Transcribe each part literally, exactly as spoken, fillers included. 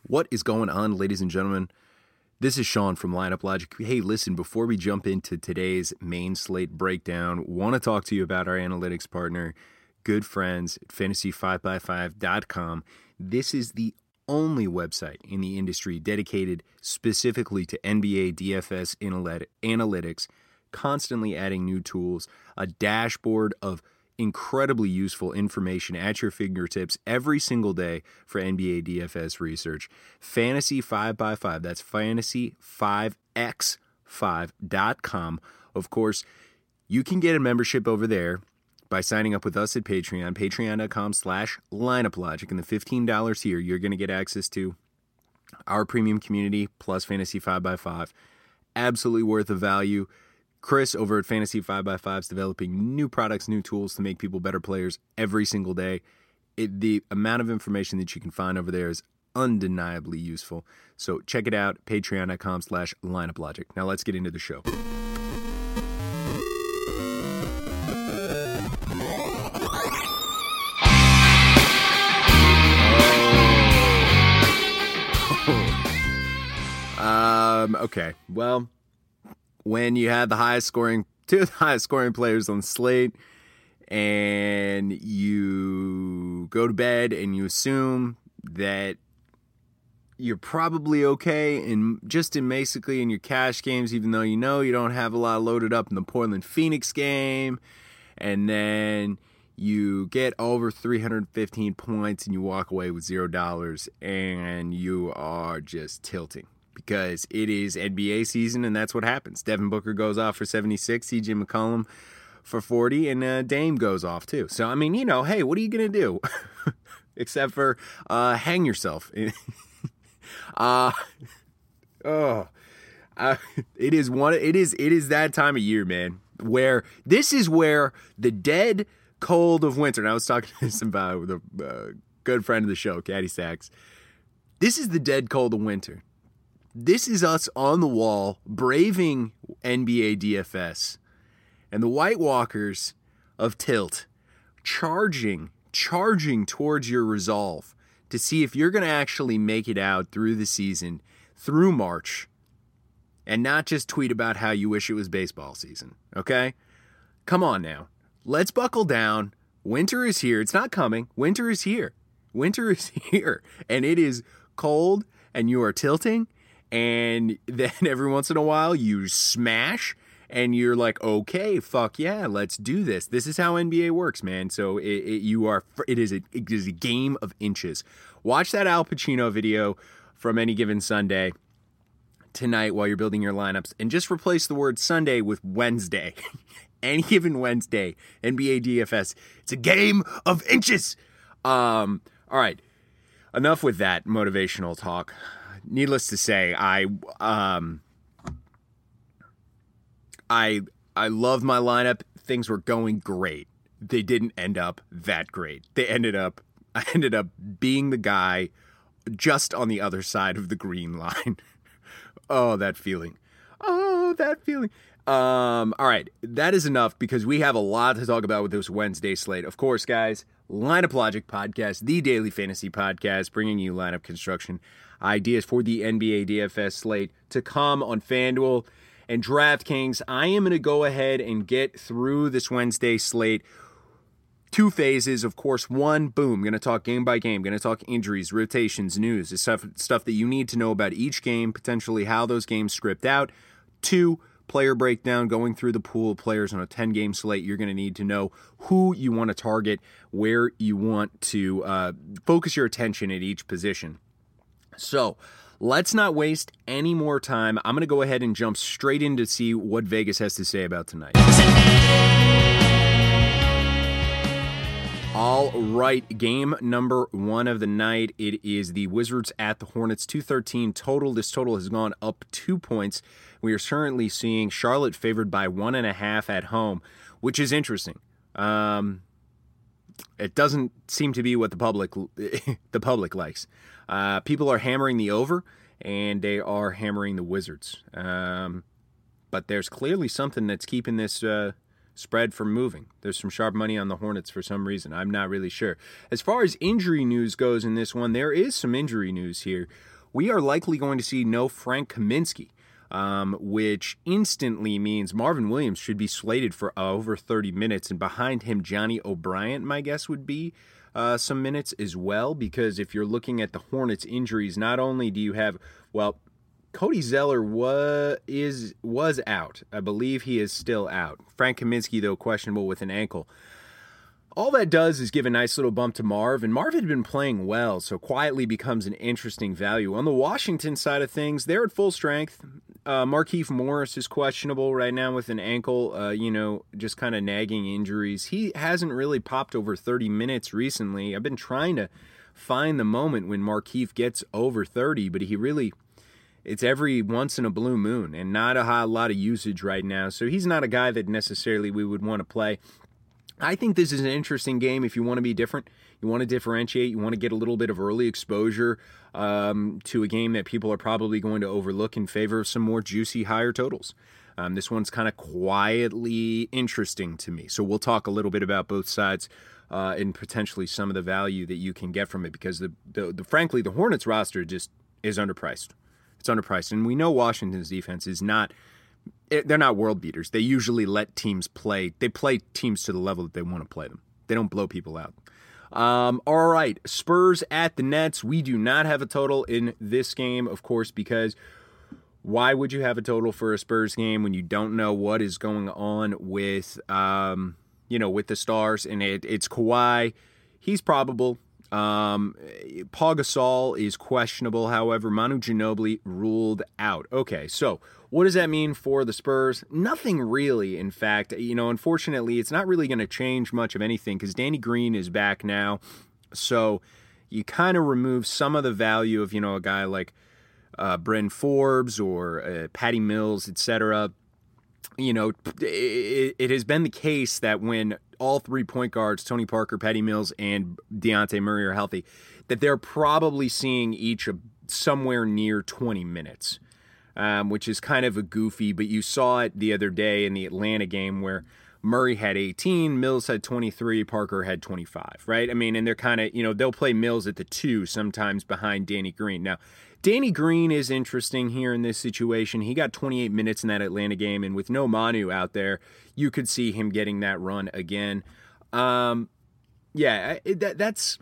What is going on, ladies and gentlemen? This is Sean from Lineup Logic. Hey, listen, before we jump into today's main slate breakdown, want to talk to you about our analytics partner, good friends at fantasy five by five dot com. This is the only website in the industry dedicated specifically to N B A D F S analytics, constantly adding new tools, a dashboard of incredibly useful information at your fingertips every single day for N B A D F S research. Fantasy five by five, that's fantasy five by five dot com. Of course, you can get a membership over there by signing up with us at Patreon, patreon.com slash lineuplogic. And the fifteen dollars here, you're going to get access to our premium community plus Fantasy five by five. Absolutely worth the value. Chris over at Fantasy five by five is developing new products, new tools to make people better players every single day. It, the amount of information that you can find over there is undeniably useful. So check it out, patreon.com slash lineuplogic. Now let's get into the show. Oh. um, okay, well... When you have the highest scoring, two of the highest scoring players on the slate, and you go to bed and you assume that you're probably okay, and just in basically in your cash games, even though you know you don't have a lot loaded up in the Portland Phoenix game, and then you get over three hundred fifteen points and you walk away with zero dollars, and you are just tilting. Because it is N B A season, and that's what happens. Devin Booker goes off for seventy-six, C J McCollum for forty, and uh, Dame goes off too. So, I mean, you know, hey, what are you going to do? Except for uh, hang yourself. uh, oh, uh, it is one. It is it is that time of year, man, where this is where the dead cold of winter, and I was talking to somebody with a uh, good friend of the show, Caddy Sachs. This is the dead cold of winter. This is us on the wall, braving N B A D F S, and the White Walkers of Tilt charging, charging towards your resolve to see if you're going to actually make it out through the season, through March, and not just tweet about how you wish it was baseball season, okay? Come on now. Let's buckle down. Winter is here. It's not coming. Winter is here. Winter is here, and it is cold, and you are tilting. And then every once in a while you smash and you're like, okay, fuck yeah, let's do this. This is how N B A works, man. So it, it, you are, it is, a, it is a game of inches. Watch that Al Pacino video from Any Given Sunday tonight while you're building your lineups, and just replace the word Sunday with Wednesday. Any Given Wednesday, N B A D F S. It's a game of inches. Um, all right, enough with that motivational talk. Needless to say, I um, I I love my lineup. Things were going great. They didn't end up that great. They ended up I ended up being the guy just on the other side of the green line. Oh, that feeling. Oh, that feeling. Um, all right, that is enough because we have a lot to talk about with this Wednesday slate. Of course, guys, Lineup Logic Podcast, the daily fantasy podcast, bringing you lineup construction ideas for the N B A D F S slate to come on FanDuel and DraftKings. I am going to go ahead and get through this Wednesday slate. Two phases, of course. One, boom, going to talk game by game, going to talk injuries, rotations, news, the stuff, stuff that you need to know about each game, potentially how those games script out. Two, player breakdown, going through the pool of players on a ten-game slate. You're going to need to know who you want to target, where you want to uh, focus your attention at each position. So let's not waste any more time. I'm going to go ahead and jump straight in to see what Vegas has to say about tonight. All right, game number one of the night. It is the Wizards at the Hornets, two thirteen total. This total has gone up two points. We are currently seeing Charlotte favored by one and a half at home, which is interesting. Um, it doesn't seem to be what the public the public likes. Uh, people are hammering the over, and they are hammering the Wizards. Um, but there's clearly something that's keeping this uh, spread from moving. There's some sharp money on the Hornets for some reason. I'm not really sure. As far as injury news goes in this one, there is some injury news here. we are likely going to see no Frank Kaminsky, um, which instantly means Marvin Williams should be slated for uh, over thirty minutes, and behind him, Johnny O'Brien, my guess would be uh, some minutes as well, because if you're looking at the Hornets' injuries, not only do you have, well, Cody Zeller was is was out. I believe he is still out. Frank Kaminsky, though, questionable with an ankle. All that does is give a nice little bump to Marv, and Marv had been playing well, so quietly becomes an interesting value. On the Washington side of things, they're at full strength. Uh, Markieff Morris is questionable right now with an ankle, uh, you know, just kind of nagging injuries. He hasn't really popped over thirty minutes recently. I've been trying to find the moment when Markieff gets over thirty, but he really... It's every once in a blue moon and not a high, lot of usage right now. So he's not a guy that necessarily we would want to play. I think this is an interesting game if you want to be different. You want to differentiate. You want to get a little bit of early exposure um, to a game that people are probably going to overlook in favor of some more juicy, higher totals. Um, this one's kind of quietly interesting to me. So we'll talk a little bit about both sides uh, and potentially some of the value that you can get from it because, the, the, the frankly, the Hornets roster just is underpriced. It's underpriced, and we know Washington's defense is not, they're not world beaters. They usually let teams play, they play teams to the level that they want to play them. They don't blow people out. Um, all right, Spurs at the Nets. We do not have a total in this game, of course, because why would you have a total for a Spurs game when you don't know what is going on with, um, you know, with the stars? And it, it's Kawhi. He's probable. Um, Paul Gasol is questionable. However, Manu Ginobili ruled out. Okay, so what does that mean for the Spurs? Nothing really, in fact. You know, unfortunately, it's not really going to change much of anything because Danny Green is back now. So you kind of remove some of the value of, you know, a guy like uh, Bryn Forbes or uh, Patty Mills, et cetera. You know, it, it has been the case that when all three point guards, Tony Parker, Patty Mills, and Dejounte Murray are healthy, that they're probably seeing each a, somewhere near twenty minutes, um, which is kind of a goofy, but you saw it the other day in the Atlanta game where Murray had eighteen, Mills had twenty-three, Parker had twenty-five, right? I mean, and they're kind of, you know, they'll play Mills at the two sometimes behind Danny Green. Now, Danny Green is interesting here in this situation. He got twenty-eight minutes in that Atlanta game, and with no Manu out there, you could see him getting that run again. Um, yeah, that, that's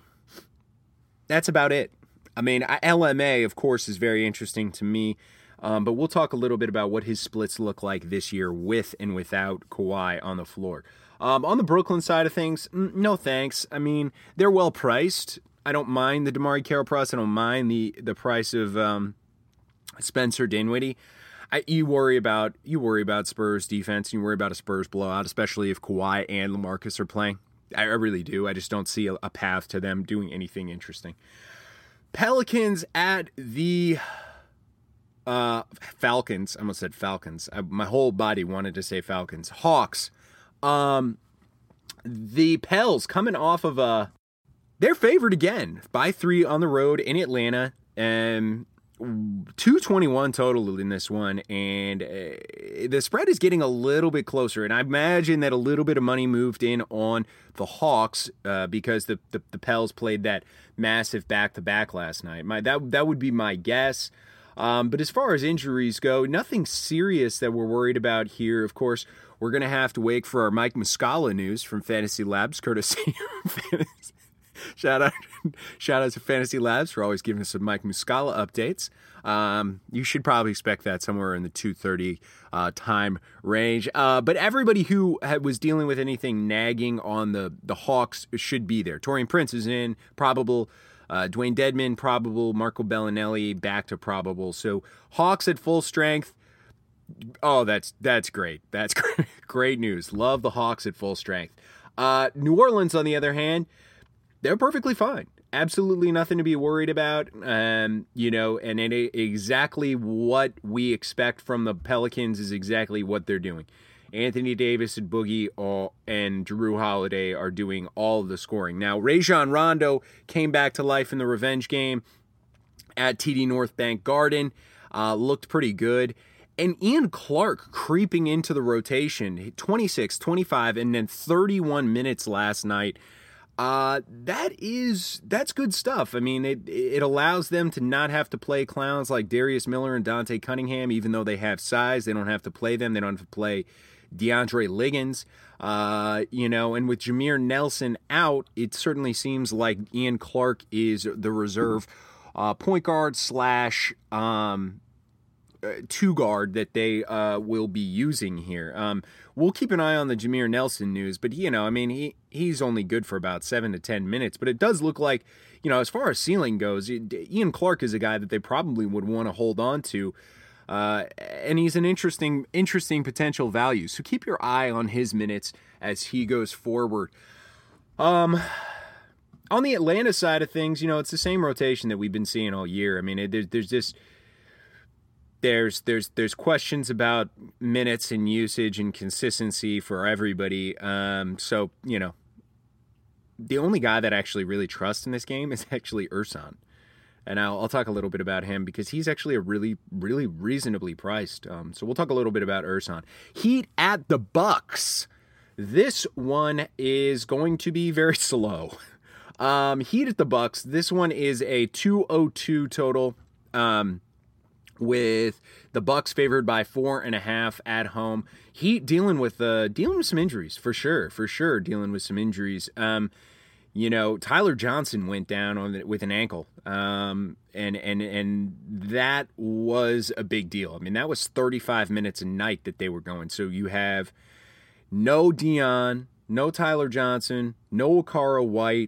that's about it. I mean, L M A, of course, is very interesting to me, um, but we'll talk a little bit about what his splits look like this year with and without Kawhi on the floor. Um, on the Brooklyn side of things, no thanks. I mean, they're well priced. I don't mind the DeMarre Carroll price. I don't mind the the price of um, Spencer Dinwiddie. I, you worry about you worry about Spurs defense. And you worry about a Spurs blowout, especially if Kawhi and LaMarcus are playing. I, I really do. I just don't see a, a path to them doing anything interesting. Pelicans at the uh, Falcons. I almost said Falcons. I, my whole body wanted to say Falcons. Hawks. Um, the Pels coming off of a. They're favored again by three on the road in Atlanta. Um, two twenty-one total in this one, and uh, the spread is getting a little bit closer. And I imagine that a little bit of money moved in on the Hawks uh, because the, the the Pels played that massive back-to-back last night. My that that would be my guess. Um, but as far as injuries go, nothing serious that we're worried about here. Of course, we're going to have to wait for our Mike Muscala news from Fantasy Labs, courtesy of Fantasy. Shout out, shout out to Fantasy Labs for always giving us some Mike Muscala updates. Um, you should probably expect that somewhere in the two thirty uh, time range. Uh, but everybody who had, was dealing with anything nagging on the, the Hawks should be there. Taurean Prince is in, probable. Uh, Dwayne Dedman, probable. Marco Bellinelli, back to probable. So Hawks at full strength. Oh, that's that's great. That's great, great news. Love the Hawks at full strength. Uh, New Orleans, on the other hand, they're perfectly fine. Absolutely nothing to be worried about. Um, you know, and it, exactly what we expect from the Pelicans is exactly what they're doing. Anthony Davis and Boogie all, and Jrue Holiday are doing all of the scoring. Now, Rajon Rondo came back to life in the revenge game at T D North Bank Garden. Uh, looked pretty good. And Ian Clark creeping into the rotation, twenty-six, twenty-five, and then thirty-one minutes last night. Uh, that is, that's good stuff. I mean, it it allows them to not have to play clowns like Darius Miller and Dante Cunningham, even though they have size. They don't have to play them. They don't have to play DeAndre Liggins. Uh, you know, and with Jameer Nelson out, it certainly seems like Ian Clark is the reserve uh, point guard slash um, uh, two guard that they uh, will be using here. Um, we'll keep an eye on the Jameer Nelson news, but, you know, I mean, he, he's only good for about seven to ten minutes, but it does look like, you know, as far as ceiling goes, Ian Clark is a guy that they probably would want to hold on to. Uh, and he's an interesting, interesting potential value. So keep your eye on his minutes as he goes forward. Um, on the Atlanta side of things, you know, it's the same rotation that we've been seeing all year. I mean, it, there, there's just there's there's there's questions about minutes and usage and consistency for everybody. Um, so you know, the only guy that I actually really trust in this game is actually Ersan. And I'll, I'll talk a little bit about him because he's actually a really, really reasonably priced. Um, so we'll talk a little bit about Ersan. Heat at the Bucks. This one is going to be very slow. Um, Heat at the Bucks. This one is a two oh two total, um, with the Bucks favored by four and a half at home. Heat dealing with uh, dealing with some injuries for sure, for sure dealing with some injuries. Um, You know, Tyler Johnson went down on the, with an ankle, um, and and and that was a big deal. I mean, that was thirty-five minutes a night that they were going. So you have no Dion, no Tyler Johnson, no Okaro White,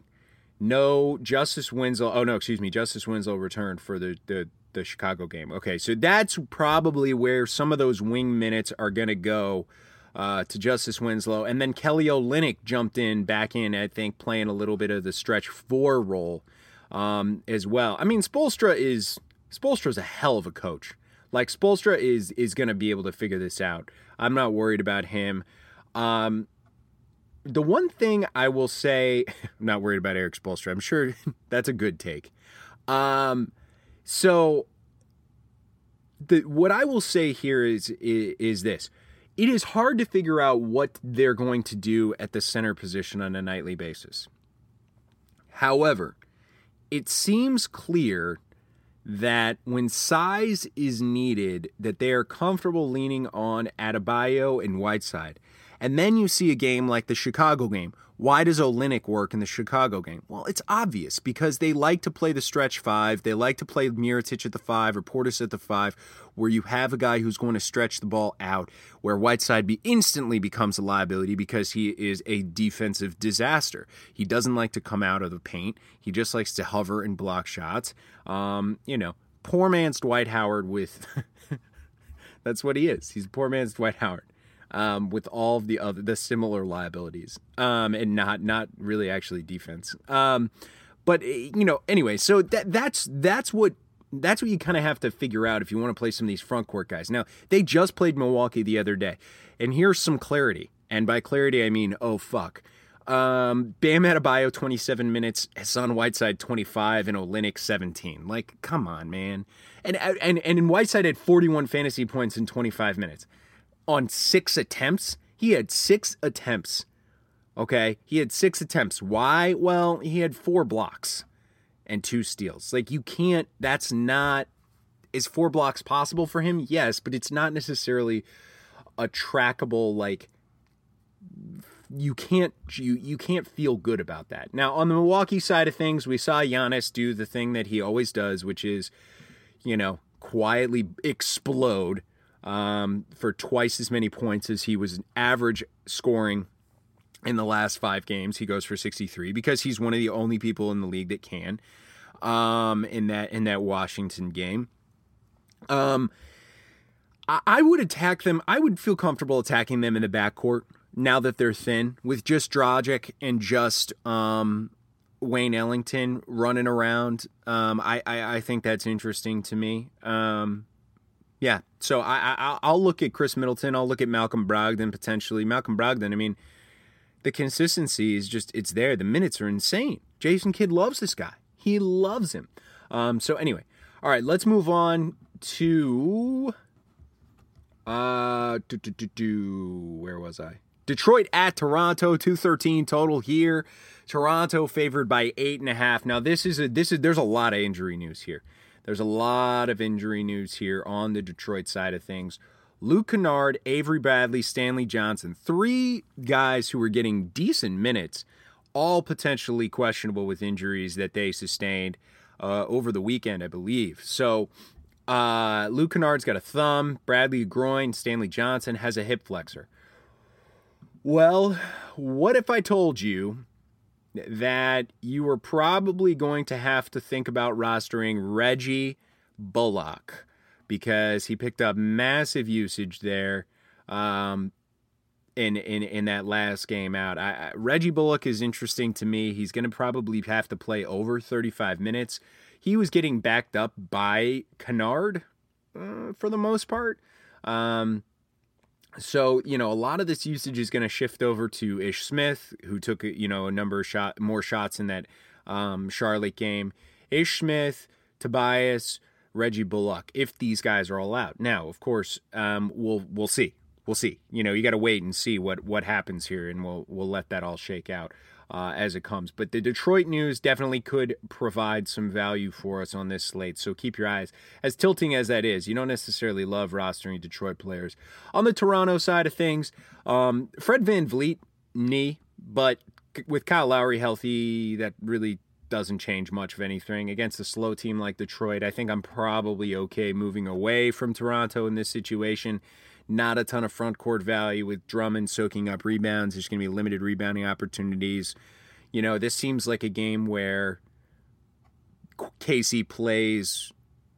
no Justice Winslow. Oh no, excuse me, Justice Winslow returned for the the, the Chicago game. Okay, so that's probably where some of those wing minutes are going to go. Uh, to Justice Winslow. And then Kelly Olynyk jumped in, back in, I think, playing a little bit of the stretch four role um, as well. I mean, Spoelstra is Spoelstra's a hell of a coach. Like, Spoelstra is is going to be able to figure this out. I'm not worried about him. Um, the one thing I will say, I'm not worried about Eric Spoelstra. I'm sure that's a good take. Um, so the what I will say here is is, is this. It is hard to figure out what they're going to do at the center position on a nightly basis. However, it seems clear that when size is needed, that they are comfortable leaning on Adebayo and Whiteside. And then you see a game like the Chicago game. Why does Olynyk work in the Chicago game? Well, it's obvious because they like to play the stretch five. They like to play Mirotic at the five or Portis at the five, where you have a guy who's going to stretch the ball out, where Whiteside be instantly becomes a liability because he is a defensive disaster. He doesn't like to come out of the paint. He just likes to hover and block shots. Um, you know, poor man's Dwight Howard with... That's what he is. He's a poor man's Dwight Howard. Um, with all of the other the similar liabilities, um, and not not really actually defense. Um, but you know, anyway, so that that's that's what that's what you kind of have to figure out if you want to play some of these front court guys. Now, they just played Milwaukee the other day, and here's some clarity. And by clarity, I mean, oh fuck. Um, Bam Adebayo twenty-seven minutes, Hassan Whiteside twenty-five, and Olynyk seventeen. Like, come on, man. And and and Whiteside had forty-one fantasy points in twenty-five minutes. On six attempts, he had six attempts, okay? He had six attempts. Why? Well, he had four blocks and two steals. Like, you can't, that's not, is four blocks possible for him? Yes, but it's not necessarily a trackable, like, you can't, you, you can't feel good about that. Now, on the Milwaukee side of things, we saw Giannis do the thing that he always does, which is, you know, quietly explode Um, for twice as many points as he was average scoring in the last five games. He goes for sixty-three because he's one of the only people in the league that can um, in that in that Washington game. Um, I, I would attack them. I would feel comfortable attacking them in the backcourt now that they're thin with just Dragic and just um, Wayne Ellington running around. Um, I, I I think that's interesting to me. Um, Yeah, so I, I, I'll look at Chris Middleton. I'll look at Malcolm Brogdon potentially. Malcolm Brogdon, I mean, the consistency is just, it's there. The minutes are insane. Jason Kidd loves this guy. He loves him. Um, so anyway, all right, let's move on to, uh, do, do, do, do, where was I? Detroit at Toronto, two thirteen total here. Toronto favored by eight and a half. Now this is a this is there's a lot of injury news here. There's a lot of injury news here on the Detroit side of things. Luke Kennard, Avery Bradley, Stanley Johnson, three guys who were getting decent minutes, all potentially questionable with injuries that they sustained uh, over the weekend, I believe. So uh, Luke Kennard's got a thumb, Bradley a groin, Stanley Johnson has a hip flexor. Well, what if I told you that you were probably going to have to think about rostering Reggie Bullock because he picked up massive usage there um, in, in in that last game out. I, I, Reggie Bullock is interesting to me. He's going to probably have to play over thirty-five minutes. He was getting backed up by Kennard uh, for the most part. Um So, you know, a lot of this usage is going to shift over to Ish Smith, who took, you know, a number of shot, more shots in that um, Charlotte game. Ish Smith, Tobias, Reggie Bullock, if these guys are all out. Now, of course, um, we'll we'll see. We'll see. You know, you got to wait and see what, what happens here, and we'll we'll let that all shake out uh, as it comes. But the Detroit news definitely could provide some value for us on this slate, so keep your eyes. As tilting as that is, you don't necessarily love rostering Detroit players. On the Toronto side of things, um, Fred VanVleet, knee, but with Kyle Lowry healthy, that really doesn't change much of anything. Against a slow team like Detroit, I think I'm probably okay moving away from Toronto in this situation. Not a ton of front court value with Drummond soaking up rebounds. There's going to be limited rebounding opportunities. You know, this seems like a game where K C plays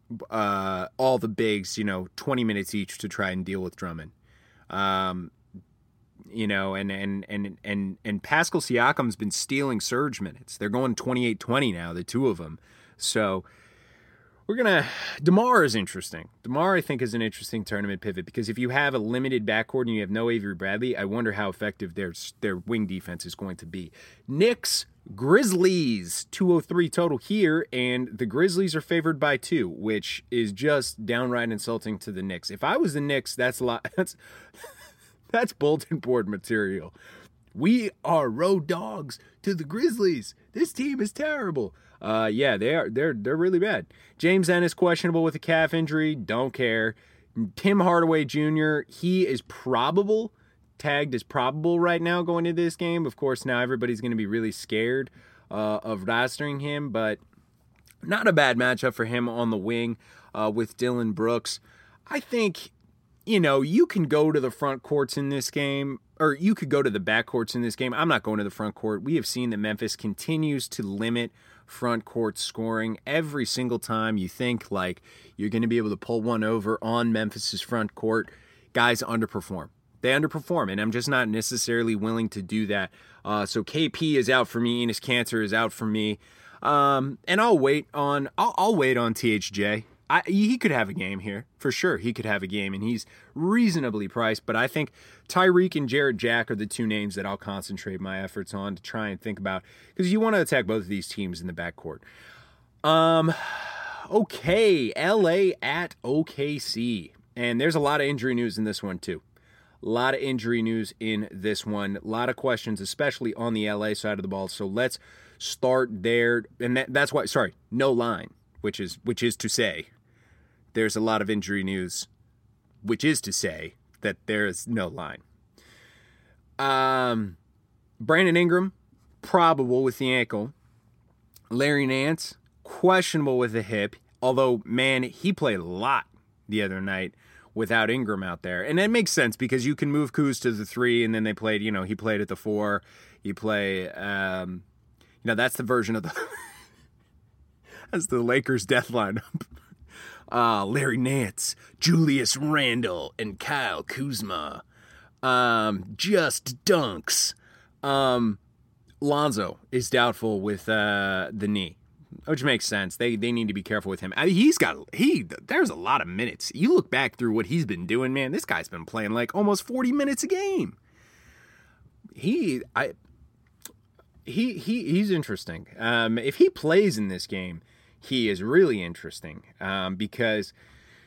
uh, all the bigs, you know, twenty minutes each to try and deal with Drummond. Um, you know, and and and and and Pascal Siakam's been stealing surge minutes. They're going twenty-eight twenty now, the two of them. So we're going to... DeMar is interesting. DeMar, I think, is an interesting tournament pivot because if you have a limited backcourt and you have no Avery Bradley, I wonder how effective their, their wing defense is going to be. Knicks, Grizzlies, two oh three total here, and the Grizzlies are favored by two, which is just downright insulting to the Knicks. If I was the Knicks, that's a lot... That's, that's bulletin board material. We are road dogs to the Grizzlies. This team is terrible. Uh, yeah, they are. They're they're really bad. James Ennis questionable with a calf injury. Don't care. Tim Hardaway Junior He is probable, tagged as probable right now going into this game. Of course, now everybody's going to be really scared uh, of rostering him, but not a bad matchup for him on the wing uh, with Dylan Brooks. I think, you know, you can go to the front courts in this game, or you could go to the back courts in this game. I'm not going to the front court. We have seen that Memphis continues to limit front court scoring every single time you think like you're going to be able to pull one over on Memphis's front court. Guys underperform. They underperform, and I'm just not necessarily willing to do that. Uh, so K P is out for me. Enes Kanter is out for me. Um, and I'll wait on I'll, I'll wait on T H J. I, he could have a game here, for sure. He could have a game, and he's reasonably priced. But I think Tyreek and Jarrett Jack are the two names that I'll concentrate my efforts on to try and think about, because you want to attack both of these teams in the backcourt. Um, okay, L A at O K C. And there's a lot of injury news in this one, too. A lot of injury news in this one. A lot of questions, especially on the L A side of the ball. So let's start there. And that, that's why, sorry, no line, which is which is to say, there's a lot of injury news, which is to say that there is no line. Um, Brandon Ingram, probable with the ankle. Larry Nance, questionable with the hip. Although, man, he played a lot the other night without Ingram out there. And that makes sense because you can move Kuz to the three, and then they played, you know, he played at the four. He play, um, you know, that's the version of the... that's the Lakers death lineup. Uh, Larry Nance, Julius Randle, and Kyle Kuzma. Um, just dunks. Um, Lonzo is doubtful with uh, the knee, which makes sense. They they need to be careful with him. I mean, he's got he. There's a lot of minutes. You look back through what he's been doing, man. This guy's been playing like almost forty minutes a game. He I. He he he's interesting. Um, if he plays in this game, he is really interesting um, because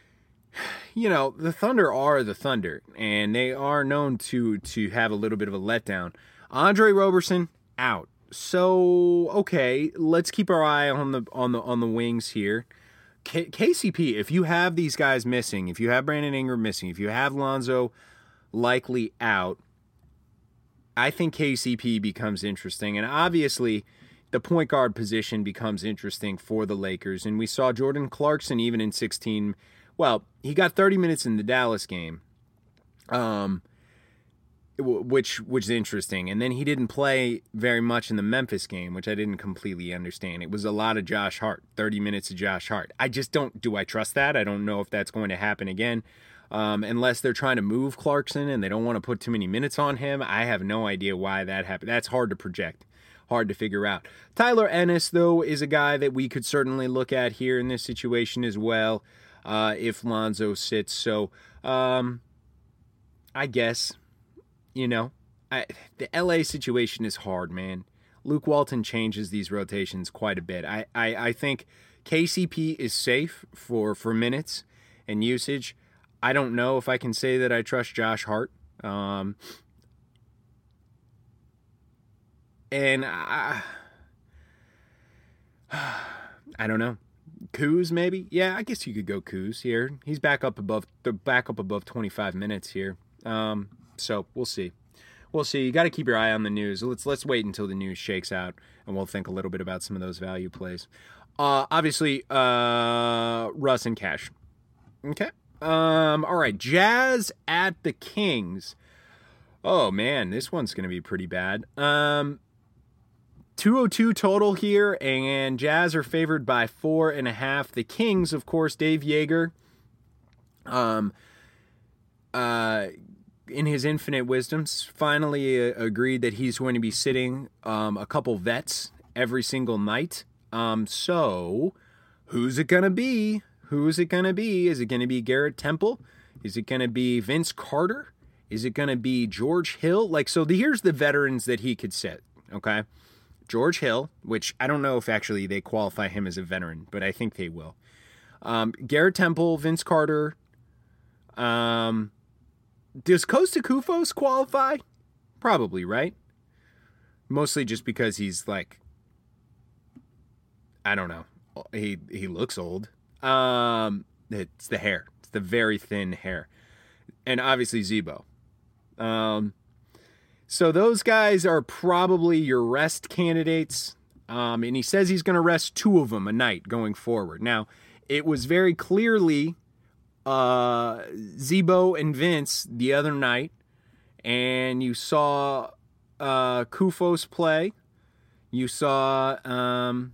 you know, the Thunder are the Thunder, and they are known to to have a little bit of a letdown. Andre Roberson out. So, okay, let's keep our eye on the on the on the wings here. K- KCP, if you have these guys missing, if you have Brandon Ingram missing, if you have Lonzo likely out, I think K C P becomes interesting. And obviously, the point guard position becomes interesting for the Lakers. And we saw Jordan Clarkson even in sixteen. Well, he got thirty minutes in the Dallas game, um, which which is interesting. And then he didn't play very much in the Memphis game, which I didn't completely understand. It was a lot of Josh Hart, thirty minutes of Josh Hart. I just don't, do I trust that? I don't know if that's going to happen again. Um, unless they're trying to move Clarkson and they don't want to put too many minutes on him. I have no idea why that happened. That's hard to project, hard to figure out. Tyler Ennis, though, is a guy that we could certainly look at here in this situation as well. Uh, if Lonzo sits. So, um, I guess, you know, I, the L A situation is hard, man. Luke Walton changes these rotations quite a bit. I, I, I think K C P is safe for, for minutes and usage. I don't know if I can say that I trust Josh Hart. Um, and I, I don't know. Kuz, maybe? Yeah, I guess you could go Kuz here. He's back up above the back up above twenty-five minutes here. Um, so we'll see. We'll see. You got to keep your eye on the news. Let's let's wait until the news shakes out, and we'll think a little bit about some of those value plays. Uh, obviously, uh, Russ and Cash. Okay. Um, all right. Jazz at the Kings. Oh man, this one's gonna be pretty bad. Um. two oh two total here, and Jazz are favored by four and a half. The Kings, of course, Dave Yeager, um, uh, in his infinite wisdoms, finally uh, agreed that he's going to be sitting um, a couple vets every single night. Um, so, who's it going to be? Who's it going to be? Is it going to be Garrett Temple? Is it going to be Vince Carter? Is it going to be George Hill? Like, so the, here's the veterans that he could sit, okay? George Hill, which I don't know if actually they qualify him as a veteran, but I think they will. Um, Garrett Temple, Vince Carter. Um, does Costa Kufos qualify? Probably, right? Mostly just because he's like, I don't know. He he looks old. Um, it's the hair. It's the very thin hair. And obviously Zebo. Um, So those guys are probably your rest candidates. Um, and he says he's going to rest two of them a night going forward. Now, it was very clearly uh, Zebo and Vince the other night. And you saw uh, Kufos play. You saw um,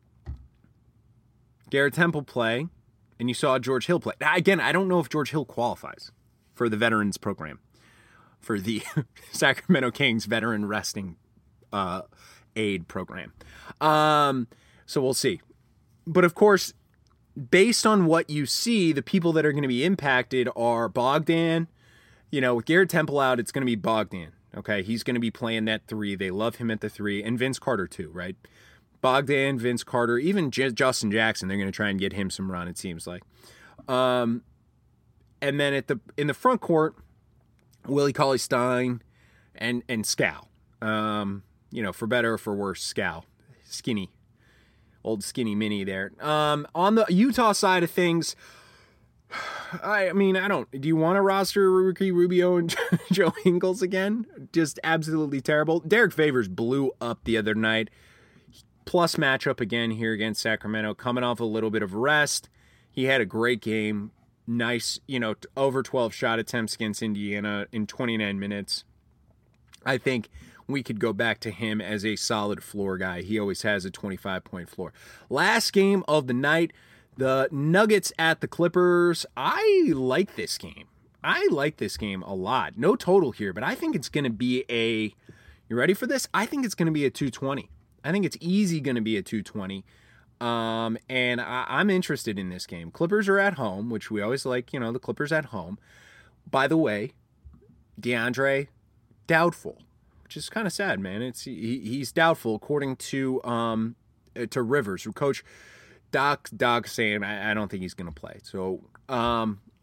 Garrett Temple play. And you saw George Hill play. Now, again, I don't know if George Hill qualifies for the Veterans Program. For the Sacramento Kings veteran resting uh, aid program. Um, so we'll see. But of course, based on what you see, the people that are going to be impacted are Bogdan. You know, with Garrett Temple out, it's going to be Bogdan. Okay, he's going to be playing that three. They love him at the three. And Vince Carter too, right? Bogdan, Vince Carter, even J- Justin Jackson, they're going to try and get him some run, it seems like. Um, and then at the in the front court, Willie Cauley-Stein and and Scal. Um, you know, for better or for worse, Scal. Skinny. Old skinny mini there. Um, on the Utah side of things, I mean, I don't... Do you want to roster Ricky Rubio and Joe Ingles again? Just absolutely terrible. Derek Favors blew up the other night. Plus matchup again here against Sacramento. Coming off a little bit of rest. He had a great game. Nice, you know, over twelve shot attempts against Indiana in twenty-nine minutes. I think we could go back to him as a solid floor guy. He always has a twenty-five point floor. Last game of the night, the Nuggets at the Clippers. I like this game. I like this game a lot. No total here, but I think it's going to be a, you ready for this? I think it's going to be a two twenty. I think it's easy going to be a two twenty. Um, and I, I'm interested in this game. Clippers are at home, which we always like, you know, the Clippers at home. By the way, DeAndre, doubtful, which is kind of sad, man. It's he, he's doubtful according to um to Rivers, who coach Doc Doc saying I, I don't think he's going to play. So um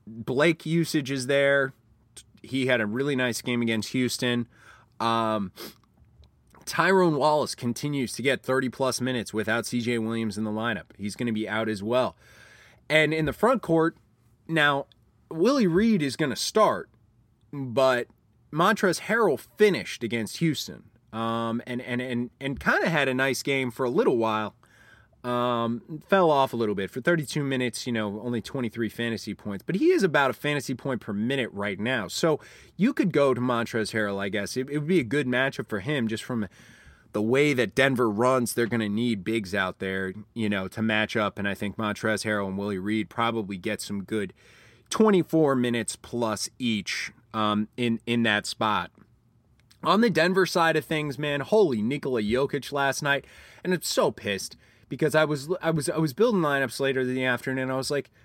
Blake usage is there. He had a really nice game against Houston. Um, Tyrone Wallace continues to get thirty-plus minutes without C J Williams in the lineup. He's going to be out as well. And in the front court, now, Willie Reed is going to start, but Montrezl Harrell finished against Houston um, and, and, and, and kind of had a nice game for a little while. Um, fell off a little bit for thirty-two minutes, you know, only twenty-three fantasy points, but he is about a fantasy point per minute right now. So you could go to Montrezl Harrell, I guess. It, it would be a good matchup for him just from the way that Denver runs. They're going to need bigs out there, you know, to match up. And I think Montrezl Harrell and Willie Reed probably get some good twenty-four minutes plus each um, in, in that spot. On the Denver side of things, man, holy Nikola Jokic last night. And I'm so pissed. Because I was I was I was building lineups later in the afternoon, and I was like,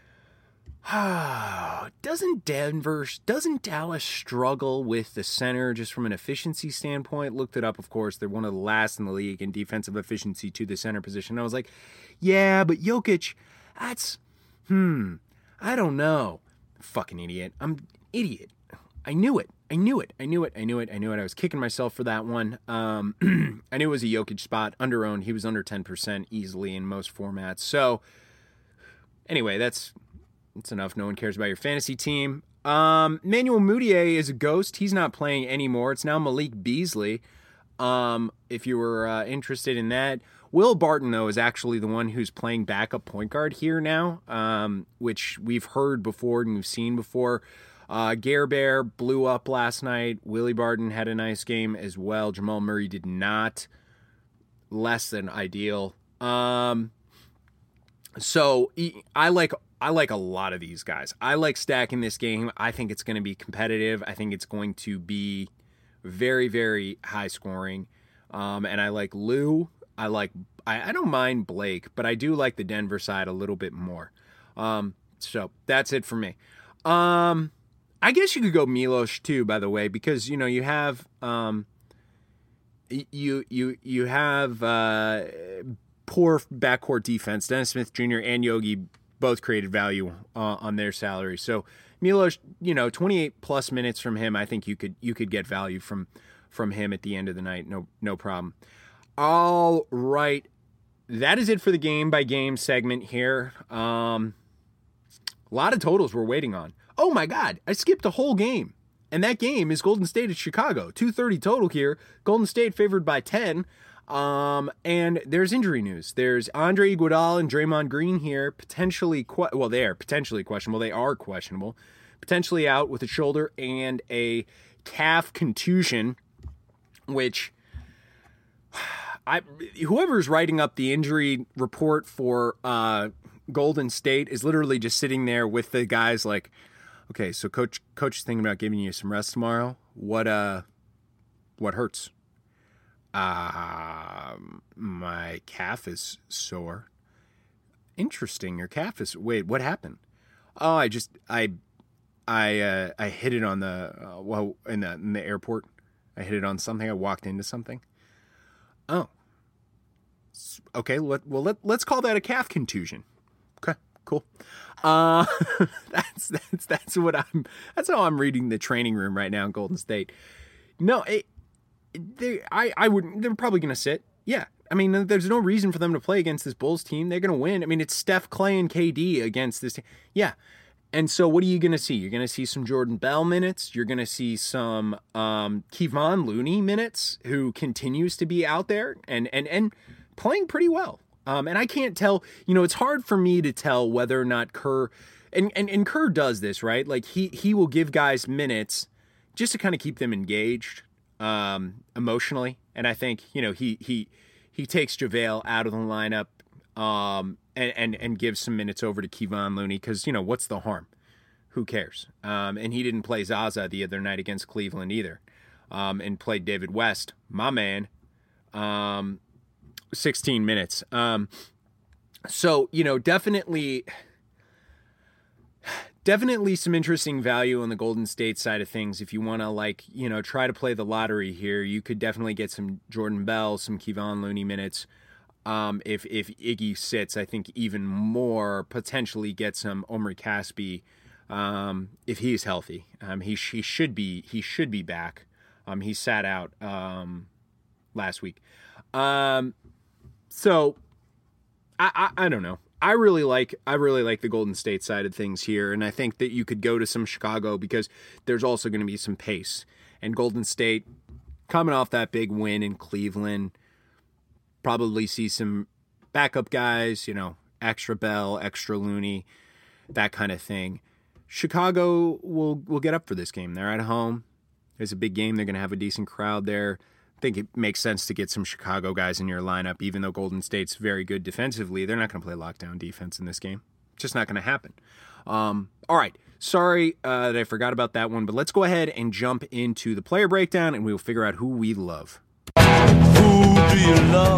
ah, oh, doesn't Denver, doesn't Dallas struggle with the center just from an efficiency standpoint? Looked it up, of course. They're one of the last in the league in defensive efficiency to the center position. And I was like, yeah, but Jokic, that's, hmm, I don't know. Fucking idiot. I'm idiot. I knew it. I knew it. I knew it. I knew it. I knew it. I was kicking myself for that one. Um, I knew it was a Jokic spot. Under-owned. He was under ten percent easily in most formats. So, anyway, that's that's enough. No one cares about your fantasy team. Um, Manuel Mudiay is a ghost. He's not playing anymore. It's now Malik Beasley. Um, if you were uh, interested in that. Will Barton, though, is actually the one who's playing backup point guard here now, um, which we've heard before and we've seen before. Uh, Gare Bear blew up last night. Willie Barton had a nice game as well. Jamal Murray did not. Less than ideal. Um, so I like I like a lot of these guys. I like stacking this game. I think it's going to be competitive. I think it's going to be very, very high scoring. Um, and I like Lou. I like I, I don't mind Blake, but I do like the Denver side a little bit more. Um, so that's it for me. Um, I guess you could go Milos too, by the way, because you know you have um, you you you have uh, poor backcourt defense. Dennis Smith Junior and Yogi both created value uh, on their salary. So Milos, you know, twenty-eight plus minutes from him, I think you could you could get value from from him at the end of the night. No no problem. All right, that is it for the game by game segment here. Um, a lot of totals we're waiting on. Oh my God, I skipped a whole game. And that game is Golden State at Chicago. two thirty total here. Golden State favored by ten. Um, and there's injury news. There's Andre Iguodala and Draymond Green here, potentially, que- well, they are potentially questionable. They are questionable. Potentially out with a shoulder and a calf contusion, which I whoever's writing up the injury report for uh, Golden State is literally just sitting there with the guys like, okay, so coach coach is thinking about giving you some rest tomorrow. What uh what hurts? Uh my calf is sore. Interesting. Your calf is wait, what happened? Oh, I just I I uh, I hit it on the uh, well in the in the airport. I hit it on something. I walked into something. Oh. Okay, let, well let let's call that a calf contusion. Okay, cool. Uh, that's that's that's what I'm. That's how I'm reading the training room right now in Golden State. No, it, they. I I wouldn't. They're probably going to sit. Yeah, I mean, there's no reason for them to play against this Bulls team. They're going to win. I mean, it's Steph, Clay, and K D against this team. Yeah, and so what are you going to see? You're going to see some Jordan Bell minutes. You're going to see some um, Kevon Looney minutes, who continues to be out there and and and playing pretty well. Um, and I can't tell, you know, it's hard for me to tell whether or not Kerr, and, and, and Kerr does this, right? Like he, he will give guys minutes just to kind of keep them engaged um, emotionally. And I think, you know, he, he, he takes JaVale out of the lineup um, and, and, and gives some minutes over to Kevon Looney because, you know, what's the harm? Who cares? Um, and he didn't play Zaza the other night against Cleveland either um, and played David West, my man. Um sixteen minutes. Um, so, you know, definitely, definitely some interesting value on the Golden State side of things. If you want to, like, you know, try to play the lottery here, you could definitely get some Jordan Bell, some Kevon Looney minutes. Um, if, if Iggy sits, I think even more, potentially get some Omri Caspi Um, if he's healthy, um, he he should be he should be back. Um, he sat out um, last week. Um, so I, I I don't know. I really like I really like the Golden State side of things here, and I think that you could go to some Chicago because there's also going to be some pace. And Golden State, coming off that big win in Cleveland, probably see some backup guys, you know, extra Bell, extra Looney, that kind of thing. Chicago will will get up for this game. They're at home. It's a big game. They're going to have a decent crowd there. I think it makes sense to get some Chicago guys in your lineup, even though Golden State's very good defensively. They're not going to play lockdown defense in this game. Just not going to happen. Um, all right. Sorry uh, that I forgot about that one, but let's go ahead and jump into the player breakdown, and we'll figure out who we love. Who do you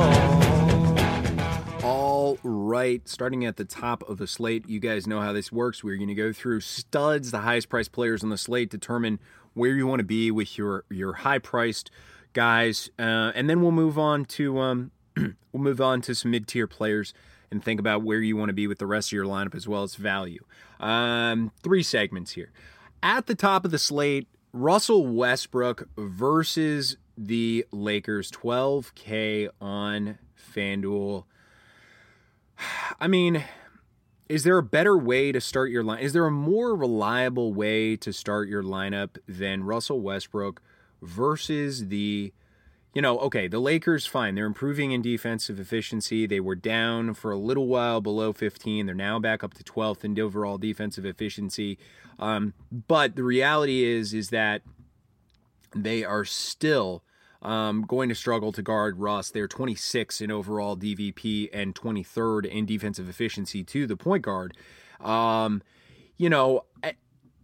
love? All right. Starting at the top of the slate, you guys know how this works. We're going to go through studs, the highest priced players on the slate, determine where you want to be with your, your high-priced guys, uh, and then we'll move on to um, we'll move on to some mid-tier players and think about where you want to be with the rest of your lineup as well as value. Um, three segments here. At the top of the slate, Russell Westbrook versus the Lakers, twelve K on FanDuel. I mean, is there a better way to start your line? Is there a more reliable way to start your lineup than Russell Westbrook versus the, you know, okay, the Lakers, fine. They're improving in defensive efficiency. They were down for a little while below fifteen. They're now back up to twelfth in overall defensive efficiency. Um, but the reality is, is that they are still um, going to struggle to guard Russ. They're twenty-sixth in overall D V P and twenty-third in defensive efficiency to the point guard. Um, you know, I,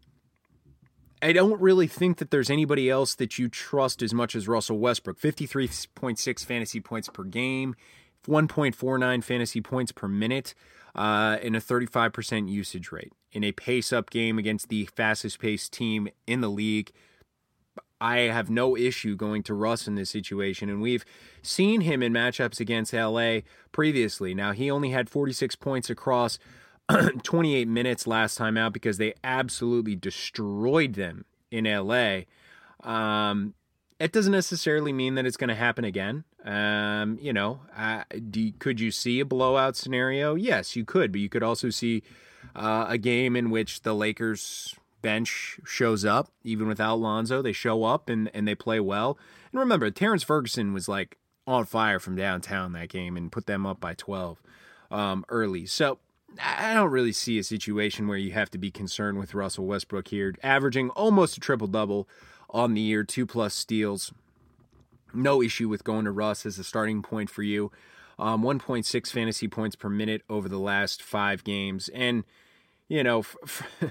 I don't really think that there's anybody else that you trust as much as Russell Westbrook. fifty-three point six fantasy points per game, one point four nine fantasy points per minute, uh, and a thirty-five percent usage rate. In a pace-up game against the fastest-paced team in the league, I have no issue going to Russ in this situation, and we've seen him in matchups against L A previously. Now, he only had forty-six points across twenty-eight minutes last time out because they absolutely destroyed them in L A. Um, it doesn't necessarily mean that it's going to happen again. Um, you know, uh, do, could you see a blowout scenario? Yes, you could, but you could also see uh, a game in which the Lakers bench shows up, even without Lonzo. They show up and, and they play well. And remember, Terrence Ferguson was like on fire from downtown that game and put them up by twelve um, early. So I don't really see a situation where you have to be concerned with Russell Westbrook here, averaging almost a triple-double on the year, two-plus steals. No issue with going to Russ as a starting point for you. Um, one point six fantasy points per minute over the last five games. And, you know, f- f-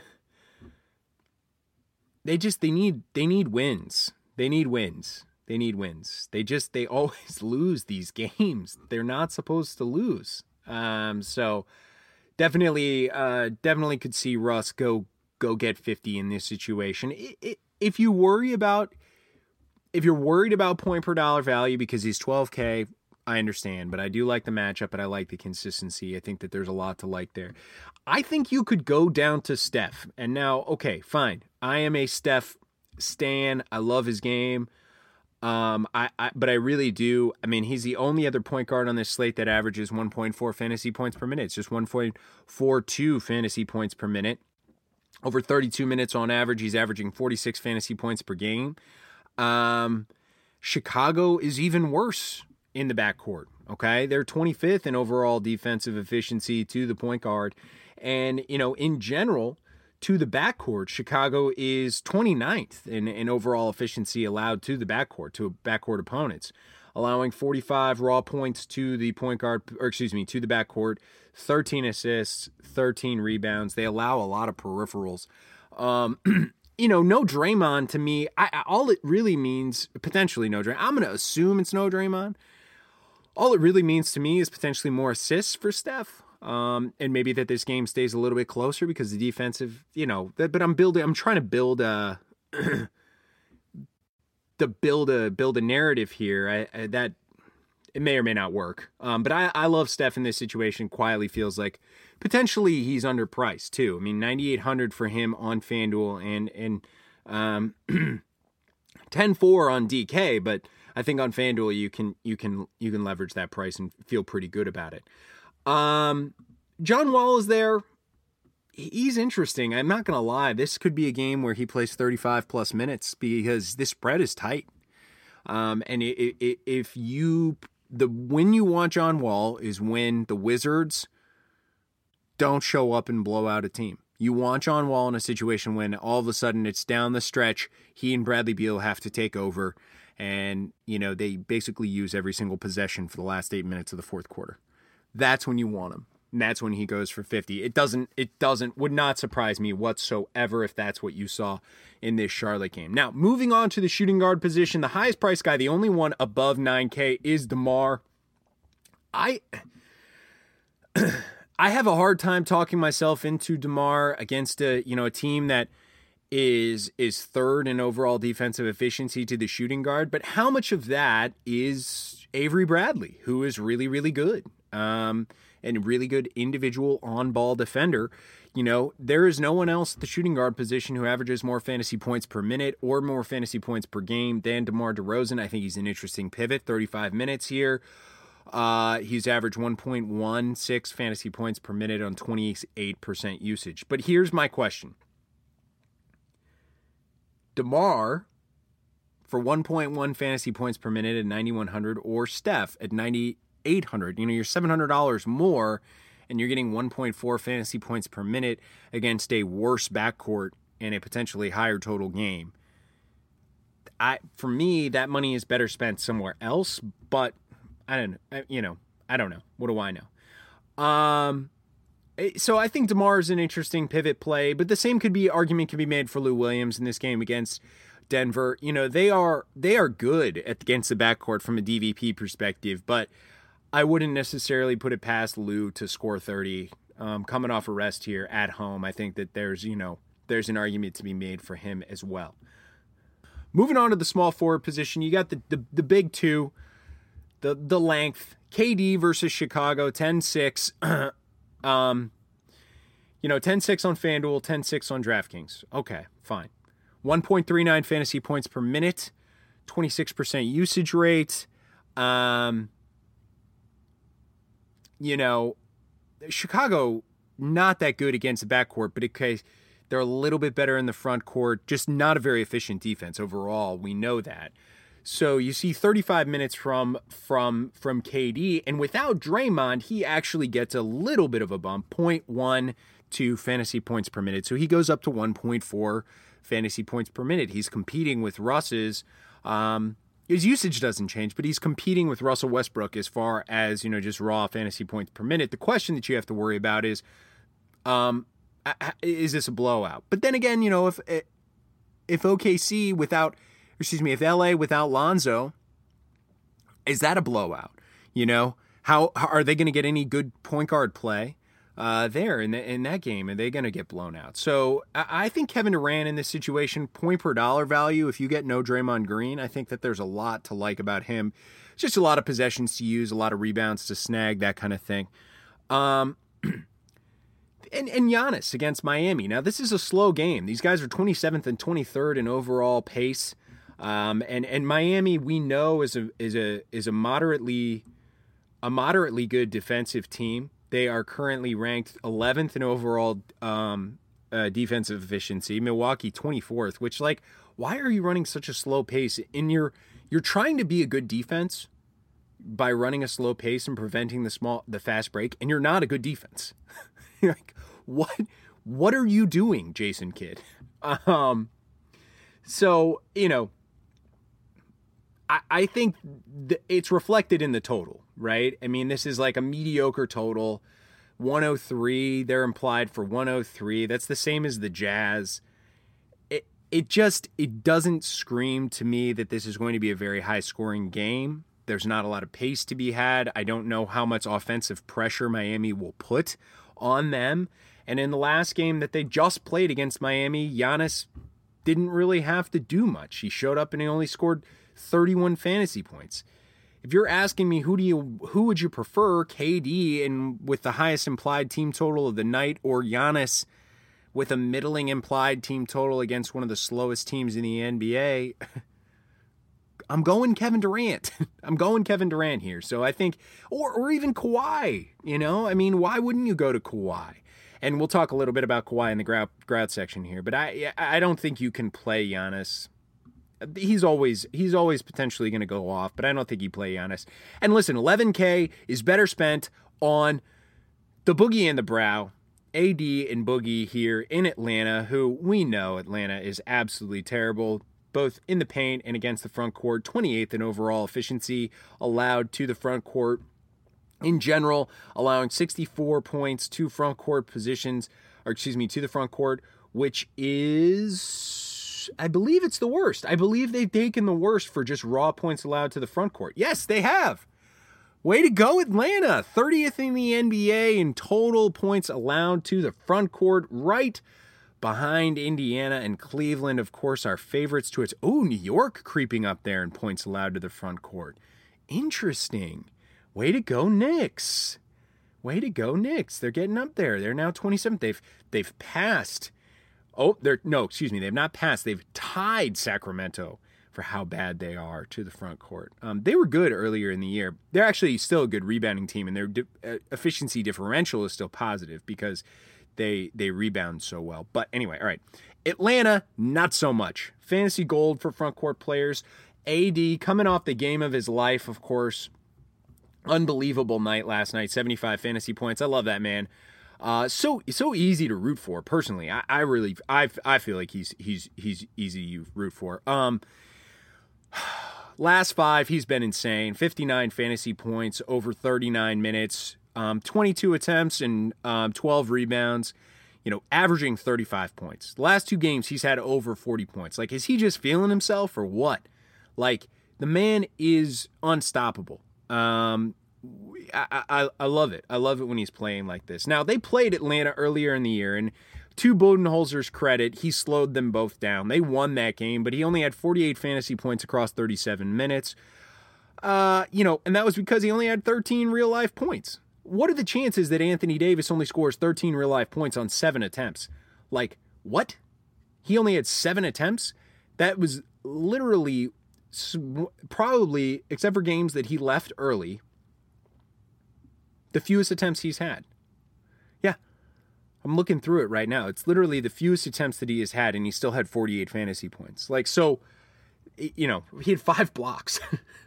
they just, they need, they need wins. They need wins. They need wins. They just, they always lose these games. They're not supposed to lose. Um, so... Definitely, uh, definitely could see Russ go go get fifty in this situation. It, it, if you worry about, if you're worried about point per dollar value because he's twelve K, I understand. But I do like the matchup, and I like the consistency. I think that there's a lot to like there. I think you could go down to Steph. And now, okay, fine. I am a Steph stan. I love his game. Um, I, I, but I really do. I mean, he's the only other point guard on this slate that averages one point four fantasy points per minute. It's just one point four two fantasy points per minute. Over thirty-two minutes on average, he's averaging forty-six fantasy points per game. Um, Chicago is even worse in the backcourt. Okay. They're twenty-fifth in overall defensive efficiency to the point guard. And, you know, in general, to the backcourt, Chicago is twenty-ninth in, in overall efficiency allowed to the backcourt, to backcourt opponents, allowing forty-five raw points to the point guard, or excuse me, to the backcourt, thirteen assists, thirteen rebounds. They allow a lot of peripherals. Um, you know, no Draymond to me, I, I, all it really means, potentially no Draymond, I'm going to assume it's no Draymond. All it really means to me is potentially more assists for Steph. Um, and maybe that this game stays a little bit closer because the defensive, you know, that, but I'm building, I'm trying to build a, to build a, build a narrative here. I, I, that it may or may not work. Um, but I, I love Steph in this situation. Quietly feels like potentially he's underpriced too. I mean, ninety-eight hundred for him on FanDuel and and um, ten four on D K, but I think on FanDuel you can you can you can leverage that price and feel pretty good about it. Um, John Wall is there. He's interesting. I'm not going to lie. This could be a game where he plays thirty-five plus minutes because this spread is tight. Um, and it, it, if you, the, when you want John Wall is when the Wizards don't show up and blow out a team. You want John Wall in a situation when all of a sudden it's down the stretch. He and Bradley Beal have to take over and, you know, they basically use every single possession for the last eight minutes of the fourth quarter. That's when you want him. And that's when he goes for fifty. It doesn't, it doesn't, would not surprise me whatsoever if that's what you saw in this Charlotte game. Now, moving on to the shooting guard position, the highest price guy, the only one above nine K is DeMar. I, I have a hard time talking myself into DeMar against a, you know, a team that is, is third in overall defensive efficiency to the shooting guard. But how much of that is Avery Bradley, who is really, really good? Um, and really good individual on-ball defender. You know, there is no one else at the shooting guard position who averages more fantasy points per minute or more fantasy points per game than DeMar DeRozan. I think he's an interesting pivot, thirty-five minutes here. Uh, he's averaged one point one six fantasy points per minute on twenty-eight percent usage. But here's my question. DeMar for one point one fantasy points per minute at ninety-one hundred or Steph at ninety-eight hundred. You know, you're seven hundred dollars more and you're getting one point four fantasy points per minute against a worse backcourt and a potentially higher total game. I, for me, that money is better spent somewhere else, but I don't know, you know, I don't know. What do I know? Um, so I think DeMar is an interesting pivot play, but the same could be argument can be made for Lou Williams in this game against Denver. You know, they are, they are good at, against the backcourt from a D V P perspective, but I wouldn't necessarily put it past Lou to score thirty, um, coming off a rest here at home. I think that there's, you know, there's an argument to be made for him as well. Moving on to the small forward position, you got the, the, the big two, the, the length, K D versus Chicago, ten six, um, you know, ten six on FanDuel, ten six on DraftKings. Okay, fine. one point three nine fantasy points per minute, twenty-six percent usage rate. Um, you know, Chicago, not that good against the backcourt, but it, they're a little bit better in the front court, just not a very efficient defense overall. We know that. So you see thirty-five minutes from from from K D, and without Draymond, he actually gets a little bit of a bump, zero point one two fantasy points per minute. So he goes up to one point four fantasy points per minute. He's competing with Russ's. Um, his usage doesn't change, but he's competing with Russell Westbrook as far as, you know, just raw fantasy points per minute. The question that you have to worry about is, um, is this a blowout? But then again, you know, if if O K C without, excuse me, if L A without Lonzo, is that a blowout? You know, how, how are they going to get any good point guard play uh, there in the, in that game? Are they going to get blown out? So I, I think Kevin Durant in this situation, point per dollar value, if you get no Draymond Green, I think that there's a lot to like about him. It's just a lot of possessions to use, a lot of rebounds to snag, that kind of thing. Um, and, and Giannis against Miami. Now, this is a slow game. These guys are twenty-seventh and twenty-third in overall pace. Um, and, and Miami, we know, is a is a is a moderately a moderately good defensive team. They are currently ranked eleventh in overall um, uh, defensive efficiency. Milwaukee twenty-fourth, which, like, why are you running such a slow pace? In your you're trying to be a good defense by running a slow pace and preventing the small the fast break, and you're not a good defense. You're like, what what are you doing, Jason Kidd? Um, so you know. I, I think th- it's reflected in the total, right? I mean, this is like a mediocre total, one oh three. They're implied for one oh three. That's the same as the Jazz. It it just it doesn't scream to me that this is going to be a very high scoring game. There's not a lot of pace to be had. I don't know how much offensive pressure Miami will put on them. And in the last game that they just played against Miami, Giannis didn't really have to do much. He showed up and he only scored thirty-one fantasy points. if you're asking me who do you who would you prefer, K D and with the highest implied team total of the night, or Giannis with a middling implied team total against one of the slowest teams in the N B A, I'm going Kevin Durant. I'm going Kevin Durant here. So I think, or or even Kawhi, you know? I mean, why wouldn't you go to Kawhi? And we'll talk a little bit about Kawhi in the grout, grout section here, but I I don't think you can play Giannis. He's always he's always potentially going to go off, but I don't think you play Giannis. And listen, eleven K is better spent on the Boogie and the Brow, A D and Boogie here in Atlanta, who we know Atlanta is absolutely terrible, both in the paint and against the front court. twenty-eighth in overall efficiency allowed to the front court in general, allowing sixty-four points to front court positions, or excuse me, to the front court, which is, I believe it's the worst. I believe they've taken the worst for just raw points allowed to the front court. Yes, they have. Way to go, Atlanta. thirtieth in the N B A in total points allowed to the front court, right behind Indiana and Cleveland, of course, our favorites to it. Oh, New York creeping up there in points allowed to the front court. Interesting. Way to go, Knicks. Way to go, Knicks. They're getting up there. They're now twenty-seventh. They've they've passed. Oh, they're no, excuse me. They've not passed. They've tied Sacramento for how bad they are to the front court. Um, they were good earlier in the year. They're actually still a good rebounding team, and their di- uh, efficiency differential is still positive because they they rebound so well. But anyway, all right. Atlanta, not so much. Fantasy gold for front court players. A D coming off the game of his life, of course. Unbelievable night last night, seventy-five fantasy points. I love that man. Uh, so so easy to root for. Personally, I, I really I, I feel like he's he's he's easy to root for. Um, last five, he's been insane. fifty-nine fantasy points over thirty-nine minutes, um, twenty-two attempts and um, twelve rebounds. You know, averaging thirty-five points. The last two games, he's had over forty points. Like, is he just feeling himself or what? Like, the man is unstoppable. Um, I, I, I love it. I love it when he's playing like this. Now, they played Atlanta earlier in the year, and to Budenholzer's credit, he slowed them both down. They won that game, but he only had forty-eight fantasy points across thirty-seven minutes. Uh, you know, and that was because he only had thirteen real-life points. What are the chances that Anthony Davis only scores thirteen real-life points on seven attempts? Like, what? He only had seven attempts? That was literally probably, except for games that he left early, the fewest attempts he's had. Yeah, I'm looking through it right now. It's literally the fewest attempts that he has had, and he still had forty-eight fantasy points. Like, so, you know, he had five blocks.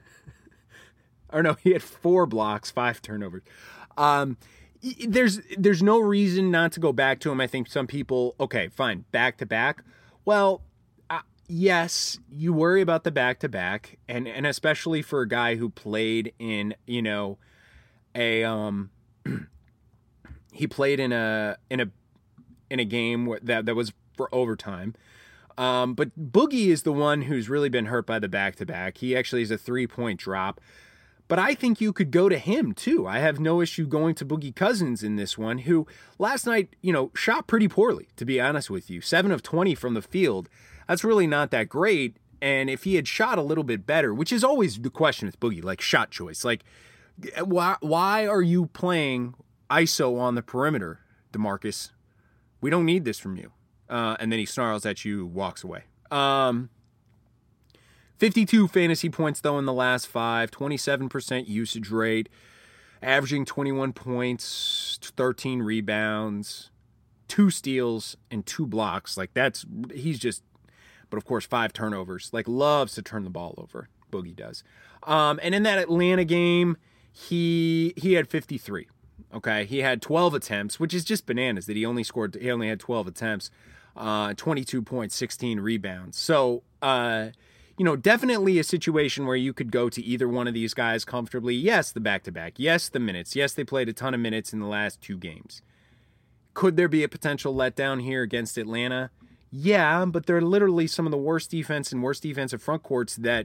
Or no, he had four blocks, five turnovers. Um, there's there's no reason not to go back to him. I think some people, okay, fine, back to back. Well, yes, you worry about the back-to-back, and, and especially for a guy who played in, you know, a um, he played in a in a in a game where, that that was for overtime. Um, but Boogie is the one who's really been hurt by the back-to-back. He actually is a three-point drop. But I think you could go to him, too. I have no issue going to Boogie Cousins in this one, who last night, you know, shot pretty poorly, to be honest with you. seven of twenty from the field. That's really not that great. And if he had shot a little bit better, which is always the question with Boogie, like shot choice. Like, why, why are you playing I S O on the perimeter, DeMarcus? We don't need this from you. Uh, and then he snarls at you, walks away. Um... fifty-two fantasy points, though, in the last five, twenty-seven percent usage rate, averaging twenty-one points, thirteen rebounds, two steals, and two blocks. Like, that's, he's just, but of course, five turnovers. Like, loves to turn the ball over. Boogie does. Um, and in that Atlanta game, he he had fifty-three. Okay, he had twelve attempts, which is just bananas that he only scored, he only had twelve attempts, uh, twenty-two points, sixteen rebounds. So, uh, you know, definitely a situation where you could go to either one of these guys comfortably. Yes, the back-to-back. Yes, the minutes. Yes, they played a ton of minutes in the last two games. Could there be a potential letdown here against Atlanta? Yeah, but they're literally some of the worst defense and worst defensive front courts that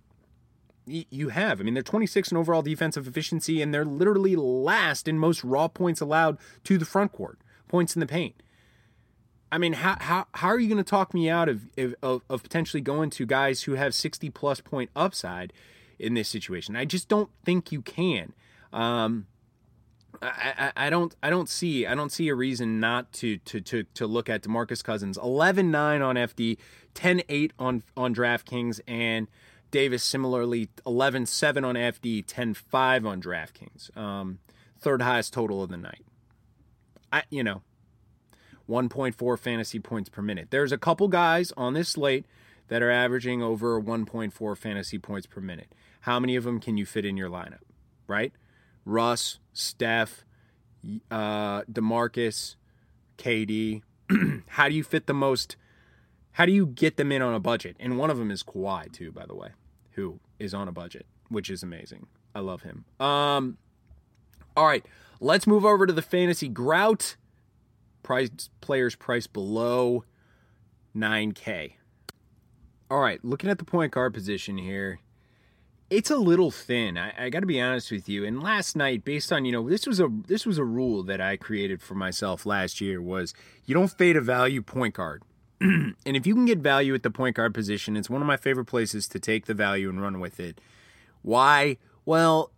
y- you have. I mean, they're twenty-sixth in overall defensive efficiency, and they're literally last in most raw points allowed to the front court, points in the paint. I mean, how how how are you going to talk me out of, of of potentially going to guys who have sixty plus point upside in this situation. I just don't think you can. Um, I, I, I don't I don't see I don't see a reason not to to to to look at DeMarcus Cousins. eleven nine on F D, ten eight on on DraftKings, and Davis similarly eleven seven on F D, ten five on DraftKings. Um, third highest total of the night. I you know, one point four fantasy points per minute. There's a couple guys on this slate that are averaging over one point four fantasy points per minute. How many of them can you fit in your lineup, right? Russ, Steph, uh, DeMarcus, K D. How do you fit the most? How do you get them in on a budget? And one of them is Kawhi, too, by the way, who is on a budget, which is amazing. I love him. Um, all right, let's move over to the fantasy grout. Price, players priced below nine K. All right, looking at the point guard position here, it's a little thin. I, I got to be honest with you. And last night, based on, you know, this was a this was a rule that I created for myself last year, was you don't fade a value point guard. And if you can get value at the point guard position, it's one of my favorite places to take the value and run with it. Why? Well,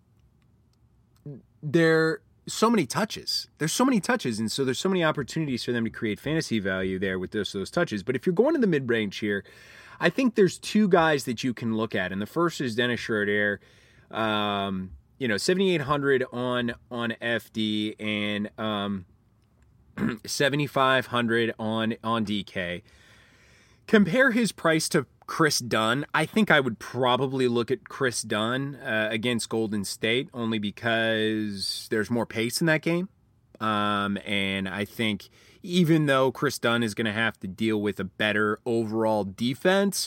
there so many touches. There's so many touches, and so there's so many opportunities for them to create fantasy value there with those those touches. But if you're going to the mid-range here, I think there's two guys that you can look at, and the first is Dennis Schroeder. Um, you know, seventy-eight hundred on on F D and um, seventy-five hundred on on D K. Compare his price to Chris Dunn. I think I would probably look at Chris Dunn uh, against Golden State, only because there's more pace in that game. Um, and I think even though Chris Dunn is going to have to deal with a better overall defense,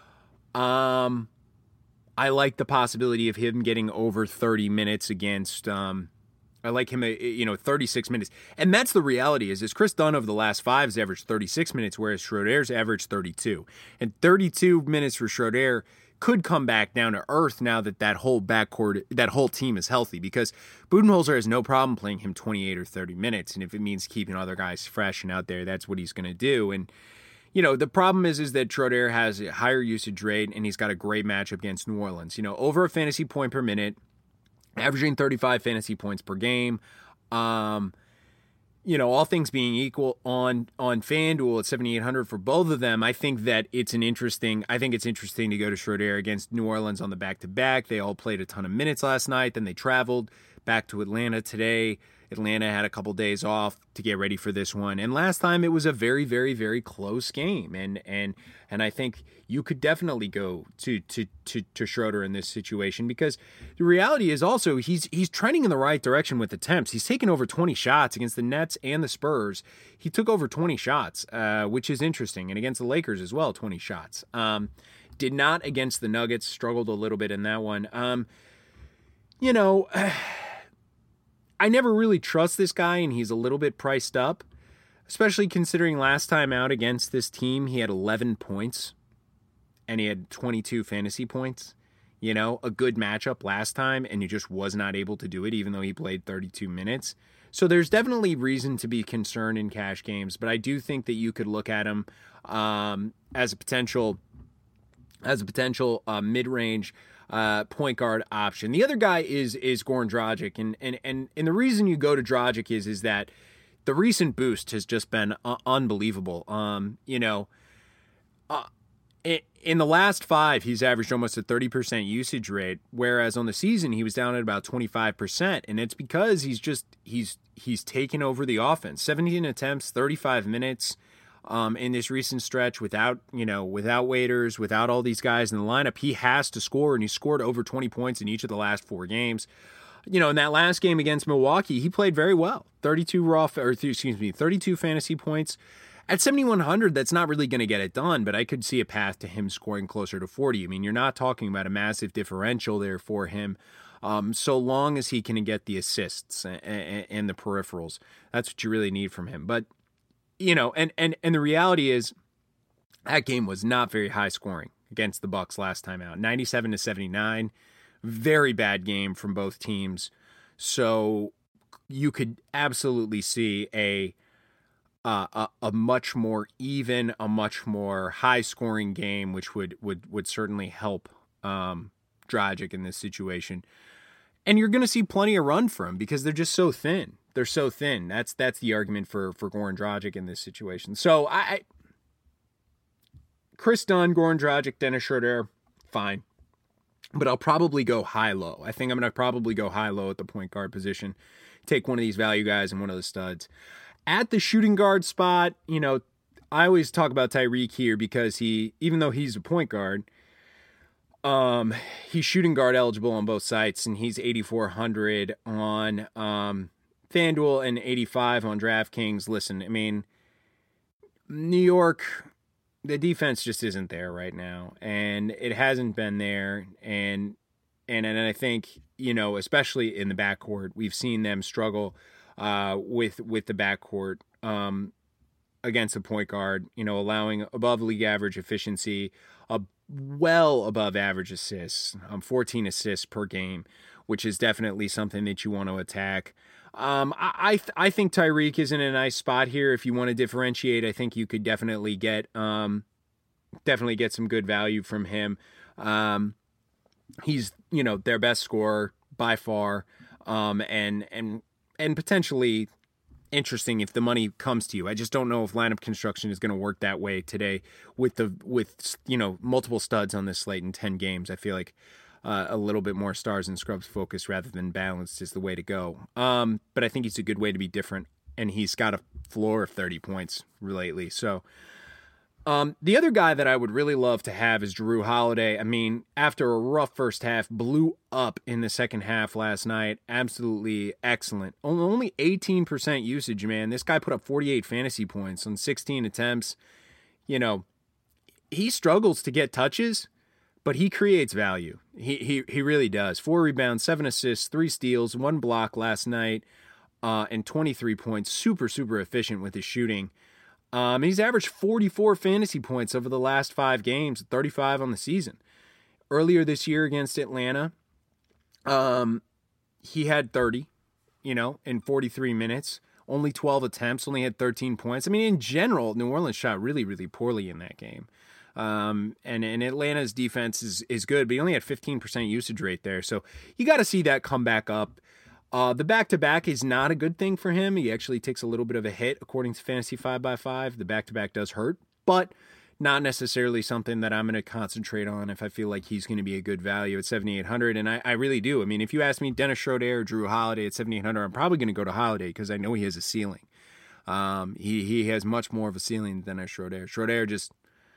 um, I like the possibility of him getting over thirty minutes against, um, I like him, you know, thirty-six minutes. And that's the reality is, is Chris Dunn over the last five has averaged thirty-six minutes, whereas Schroeder's averaged thirty-two. And thirty-two minutes for Schroeder could come back down to earth now that that whole backcourt, that whole team is healthy, because Budenholzer has no problem playing him twenty-eight or thirty minutes. And if it means keeping other guys fresh and out there, that's what he's going to do. And, you know, the problem is, is that Schroeder has a higher usage rate, and he's got a great matchup against New Orleans. You know, over a fantasy point per minute, averaging thirty-five fantasy points per game. Um, you know, all things being equal on on FanDuel at seventy-eight hundred for both of them, I think that it's an interesting, I think it's interesting to go to Schroeder against New Orleans on the back-to-back. They all played a ton of minutes last night. Then they traveled back to Atlanta today. Atlanta had a couple days off to get ready for this one. And last time it was a very, very, very close game. And and and I think you could definitely go to to to, to Schroeder in this situation, because the reality is also he's he's trending in the right direction with attempts. He's taken over twenty shots against the Nets and the Spurs. He took over twenty shots, uh, which is interesting. And against the Lakers as well, twenty shots. Um, did not against the Nuggets, struggled a little bit in that one. Um, you know... I never really trust this guy, and he's a little bit priced up, especially considering last time out against this team, he had eleven points, and he had twenty-two fantasy points. You know, a good matchup last time, and he just was not able to do it, even though he played thirty-two minutes. So there's definitely reason to be concerned in cash games, but I do think that you could look at him um, as a potential, as a potential uh, mid-range Uh, point guard option. The other guy is is Goran Dragic, and and and and the reason you go to Dragic is is that the recent boost has just been uh, unbelievable. Um, you know, uh, in, in the last five, he's averaged almost a thirty percent usage rate, whereas on the season he was down at about twenty-five percent, and it's because he's just he's he's taken over the offense. seventeen attempts, thirty-five minutes. Um, in this recent stretch, without, you know, without Waiters, without all these guys in the lineup, he has to score, and he scored over twenty points in each of the last four games. You know, in that last game against Milwaukee, he played very well. thirty-two raw, or excuse me, thirty-two fantasy points. At seventy-one hundred, that's not really going to get it done, but I could see a path to him scoring closer to forty. I mean, you're not talking about a massive differential there for him. Um, so long as he can get the assists and, and, and the peripherals, that's what you really need from him. But you know, and, and, and the reality is that game was not very high scoring against the Bucks last time out. ninety-seven to seventy-nine, very bad game from both teams. So you could absolutely see a uh, a, a much more even, a much more high scoring game, which would would would certainly help um, Dragic in this situation. And you're going to see plenty of run for him because they're just so thin. They're so thin. That's that's the argument for for Goran Dragic in this situation. So I, I Chris Dunn, Goran Dragic, Dennis Schroeder, fine. But I'll probably go high-low. I think I'm going to probably go high-low at the point guard position. Take one of these value guys and one of the studs. At the shooting guard spot, you know, I always talk about Tyreek here because he, even though he's a point guard, um, he's shooting guard eligible on both sites, and he's eighty-four hundred on um, FanDuel and eighty-five on DraftKings. Listen, I mean, New York, the defense just isn't there right now, and it hasn't been there. And and and I think, you know, especially in the backcourt, we've seen them struggle uh, with with the backcourt um, against a point guard. You know, allowing above league average efficiency, a well above average assists, um, fourteen assists per game, which is definitely something that you want to attack. Um, I I, th- I think Tyreek is in a nice spot here. If you want to differentiate, I think you could definitely get um, definitely get some good value from him. Um, he's, you know, their best scorer by far, um, and and and potentially interesting if the money comes to you. I just don't know if lineup construction is going to work that way today with the with you know multiple studs on this slate in ten games. I feel like Uh, a little bit more stars and scrubs focus rather than balanced is the way to go. Um, but I think he's a good way to be different, and he's got a floor of thirty points lately. So um, the other guy that I would really love to have is Jrue Holiday. I mean, after a rough first half, blew up in the second half last night. Absolutely excellent. Only eighteen percent usage, man. This guy put up forty-eight fantasy points on sixteen attempts. You know, he struggles to get touches, but he creates value. He he he really does. Four rebounds, seven assists, three steals, one block last night, uh, and twenty-three points. Super, super efficient with his shooting. Um, he's averaged forty-four fantasy points over the last five games, thirty-five on the season. Earlier this year against Atlanta, um, he had thirty, you know, in forty-three minutes. Only twelve attempts, only had thirteen points. I mean, in general, New Orleans shot really, really poorly in that game. Um, and, and Atlanta's defense is, is good, but he only had fifteen percent usage rate there. So you got to see that come back up. Uh, the back-to-back is not a good thing for him. He actually takes a little bit of a hit according to Fantasy five by five. The back-to-back does hurt, but not necessarily something that I'm going to concentrate on if I feel like he's going to be a good value at seventy-eight hundred. And I, I really do. I mean, if you ask me Dennis Schroeder or Jrue Holiday at seventy-eight hundred, I'm probably going to go to Holiday because I know he has a ceiling. Um, he, he has much more of a ceiling than Dennis Schroeder. Schroeder just...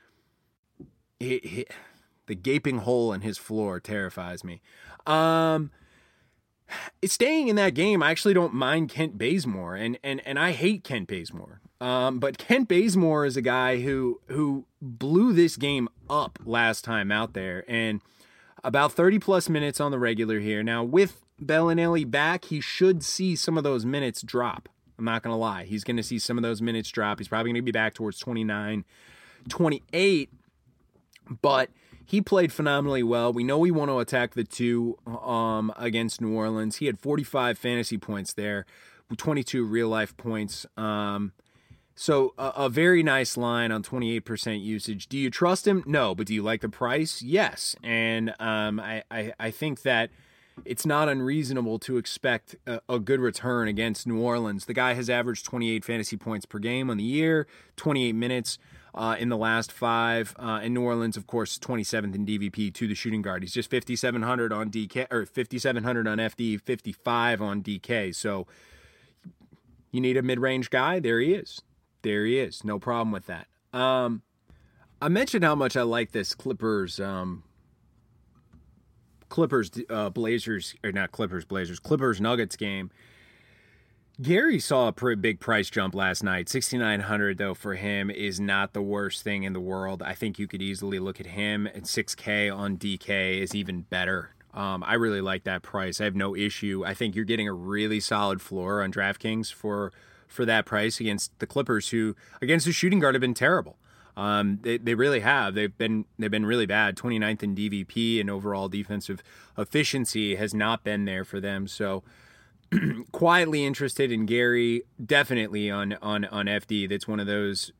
He, he, the gaping hole in his floor terrifies me. Um, staying in that game, I actually don't mind Kent Bazemore, and and and I hate Kent Bazemore. Um, but Kent Bazemore is a guy who who blew this game up last time out there, and about thirty plus minutes on the regular here. Now with Bellinelli back, he should see some of those minutes drop. I'm not gonna lie, he's gonna see some of those minutes drop. He's probably gonna be back towards twenty-nine, twenty-eight. But he played phenomenally well. We know we want to attack the two um, against New Orleans. He had forty-five fantasy points there, twenty-two real-life points. Um, so a, a very nice line on twenty-eight percent usage. Do you trust him? No. But do you like the price? Yes. And um, I, I, I think that it's not unreasonable to expect a, a good return against New Orleans. The guy has averaged twenty-eight fantasy points per game on the year, twenty-eight minutes. Uh, in the last five, uh, in New Orleans, of course, twenty-seventh in D V P to the shooting guard. He's just fifty-seven hundred on D K, or fifty-seven hundred on F D, fifty-five on D K. So you need a mid-range guy. There he is. There he is. No problem with that. Um, I mentioned how much I like this Clippers, um, Clippers, uh, Blazers, or not Clippers, Blazers, Clippers Nuggets game. Gary saw a pretty big price jump last night. sixty-nine hundred though for him is not the worst thing in the world. I think you could easily look at him at six K on D K is even better. Um, I really like that price. I have no issue. I think you're getting a really solid floor on DraftKings for for that price against the Clippers, who against the shooting guard have been terrible. Um, they they really have. They've been they've been really bad. twenty-ninth in D V P and overall defensive efficiency has not been there for them. So quietly interested in Gary, definitely on, on, on F D. That's one of those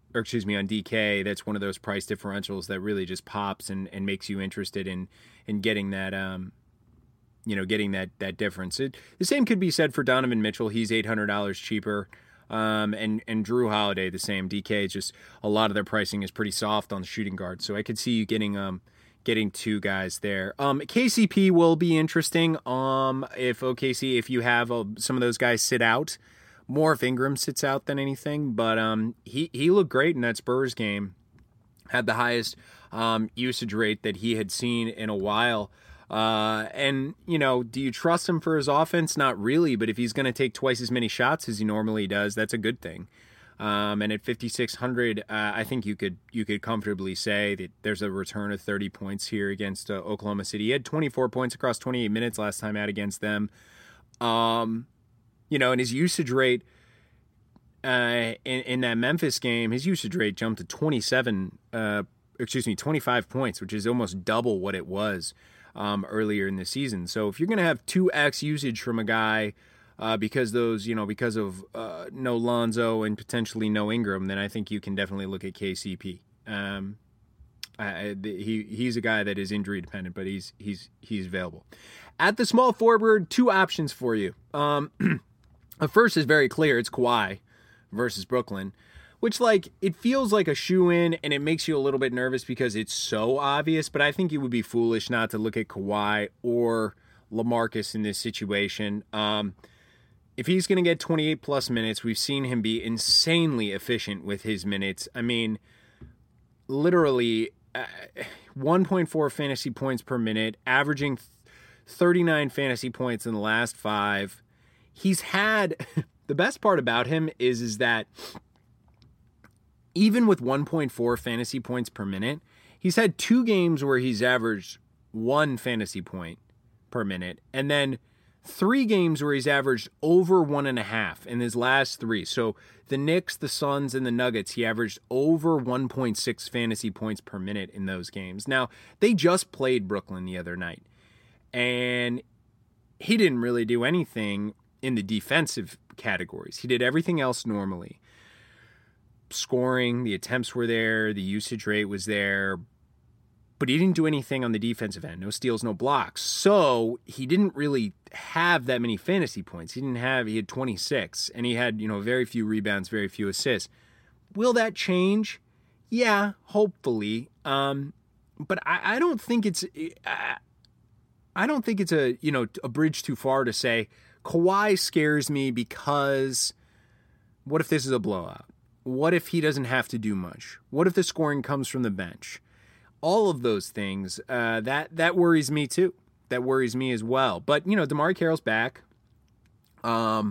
or excuse me, on D K, that's one of those price differentials that really just pops and, and makes you interested in in getting that um, you know, getting that that difference. It, the same could be said for Donovan Mitchell. He's eight hundred dollars cheaper. Um, and, and Drew Holiday, the same. D K is just, a lot of their pricing is pretty soft on the shooting guard. So I could see you getting um getting two guys there. Um, K C P will be interesting. Um, if O K C, if you have uh, some of those guys sit out, more if Ingram sits out than anything. But um, he he looked great in that Spurs game. Had the highest um usage rate that he had seen in a while. Uh, and, you know, do you trust him for his offense? Not really, but if he's going to take twice as many shots as he normally does, that's a good thing. Um, and at fifty-six hundred, uh, I think you could you could comfortably say that there's a return of thirty points here against uh, Oklahoma City. He had twenty-four points across twenty-eight minutes last time out against them. Um, you know, and his usage rate uh, in, in that Memphis game, his usage rate jumped to twenty-seven, uh, excuse me, twenty-five points, which is almost double what it was Um, earlier in the season. So if you're going to have two X usage from a guy uh, because those, you know, because of uh, no Lonzo and potentially no Ingram, then I think you can definitely look at K C P. Um, I, he he's a guy that is injury dependent, but he's he's he's available. At the small forward, two options for you. Um, the first is very clear. It's Kawhi versus Brooklyn, which, like, it feels like a shoe-in, and it makes you a little bit nervous because it's so obvious, but I think it would be foolish not to look at Kawhi or LaMarcus in this situation. Um, if he's going to get twenty-eight plus minutes, we've seen him be insanely efficient with his minutes. I mean, literally uh, one point four fantasy points per minute, averaging thirty-nine fantasy points in the last five. He's had... the best part about him is, is that even with one point four fantasy points per minute, he's had two games where he's averaged one fantasy point per minute, and then three games where he's averaged over one and a half in his last three. So the Knicks, the Suns, and the Nuggets, he averaged over one point six fantasy points per minute in those games. Now, they just played Brooklyn the other night, and he didn't really do anything in the defensive categories. He did everything else normally. Scoring, the attempts were there, the usage rate was there, but he didn't do anything on the defensive end. No steals, no blocks. So he didn't really have that many fantasy points. He didn't have, he had twenty-six, and he had, you know, very few rebounds, very few assists. Will that change? Yeah, hopefully. Um, but I, I don't think it's, I, I don't think it's a, you know, a bridge too far to say Kawhi scares me because what if this is a blowout? What if he doesn't have to do much? What if the scoring comes from the bench? All of those things, uh, that that worries me too. That worries me as well. But, you know, DeMar Carroll's back. Um,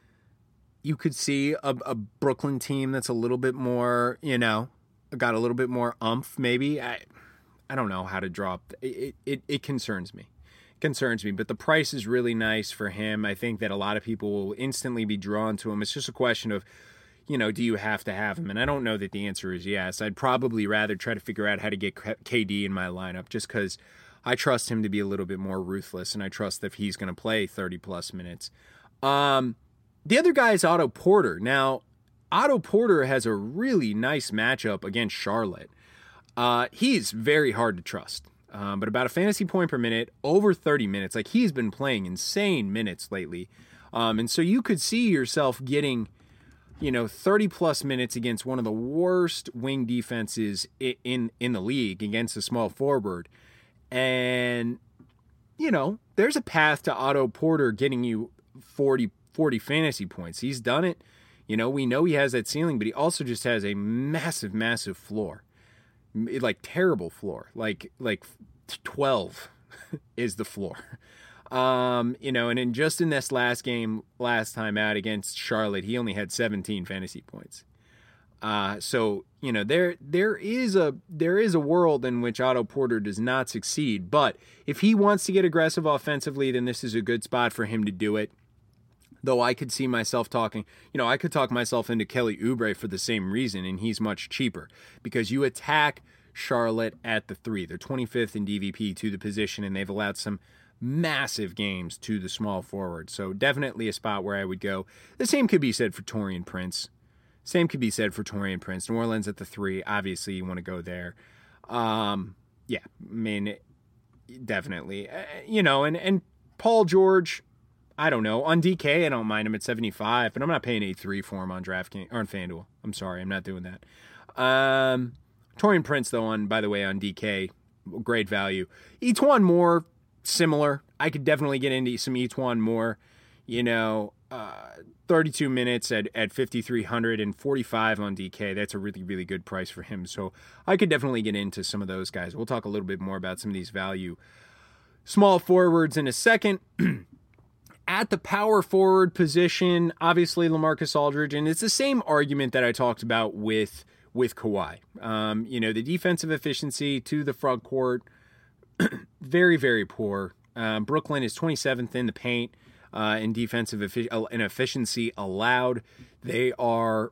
you could see a, a Brooklyn team that's a little bit more, you know, got a little bit more umph maybe. I I don't know how to drop. It, it, it concerns me. It concerns me. But the price is really nice for him. I think that a lot of people will instantly be drawn to him. It's just a question of, you know, do you have to have him? And I don't know that the answer is yes. I'd probably rather try to figure out how to get K D in my lineup just because I trust him to be a little bit more ruthless, and I trust that he's going to play thirty-plus minutes. Um, the other guy is Otto Porter. Now, Otto Porter has a really nice matchup against Charlotte. Uh, he's very hard to trust, um, but about a fantasy point per minute, over thirty minutes. Like, he's been playing insane minutes lately. Um, and so you could see yourself getting, you know, thirty plus minutes against one of the worst wing defenses in, in the league against a small forward. And, you know, there's a path to Otto Porter getting you forty, forty fantasy points. He's done it. You know, we know he has that ceiling, but he also just has a massive, massive floor. Like terrible floor. Like, like twelve is the floor. Um, you know, and in just in this last game, last time out against Charlotte, he only had seventeen fantasy points. Uh, so, you know, there there is a there is a world in which Otto Porter does not succeed. But if he wants to get aggressive offensively, then this is a good spot for him to do it. Though I could see myself talking, you know, I could talk myself into Kelly Oubre for the same reason, and he's much cheaper because you attack Charlotte at the three. They're twenty-fifth in D V P to the position, and they've allowed some massive games to the small forward. So definitely a spot where I would go. The same could be said for Taurean Prince. Same could be said for Taurean Prince. New Orleans at the three. Obviously, you want to go there. Um, yeah, I mean, definitely. Uh, you know, and, and Paul George, I don't know. On D K, I don't mind him at seventy-five, but I'm not paying eight three for him on DraftKings or on FanDuel. I'm sorry, I'm not doing that. Um, Taurean Prince, though, on by the way, on D K, great value. Etuan Moore, similar. I could definitely get into some Etuan Moore. You know, uh, thirty-two minutes at, at fifty-three hundred and forty-five on D K. That's a really, really good price for him. So I could definitely get into some of those guys. We'll talk a little bit more about some of these value small forwards in a second. At the power forward position, obviously LaMarcus Aldridge, and it's the same argument that I talked about with with Kawhi. Um, you know, the defensive efficiency to the front court, very, very poor. Um, Brooklyn is twenty-seventh in the paint uh, in defensive effi- in efficiency allowed. They are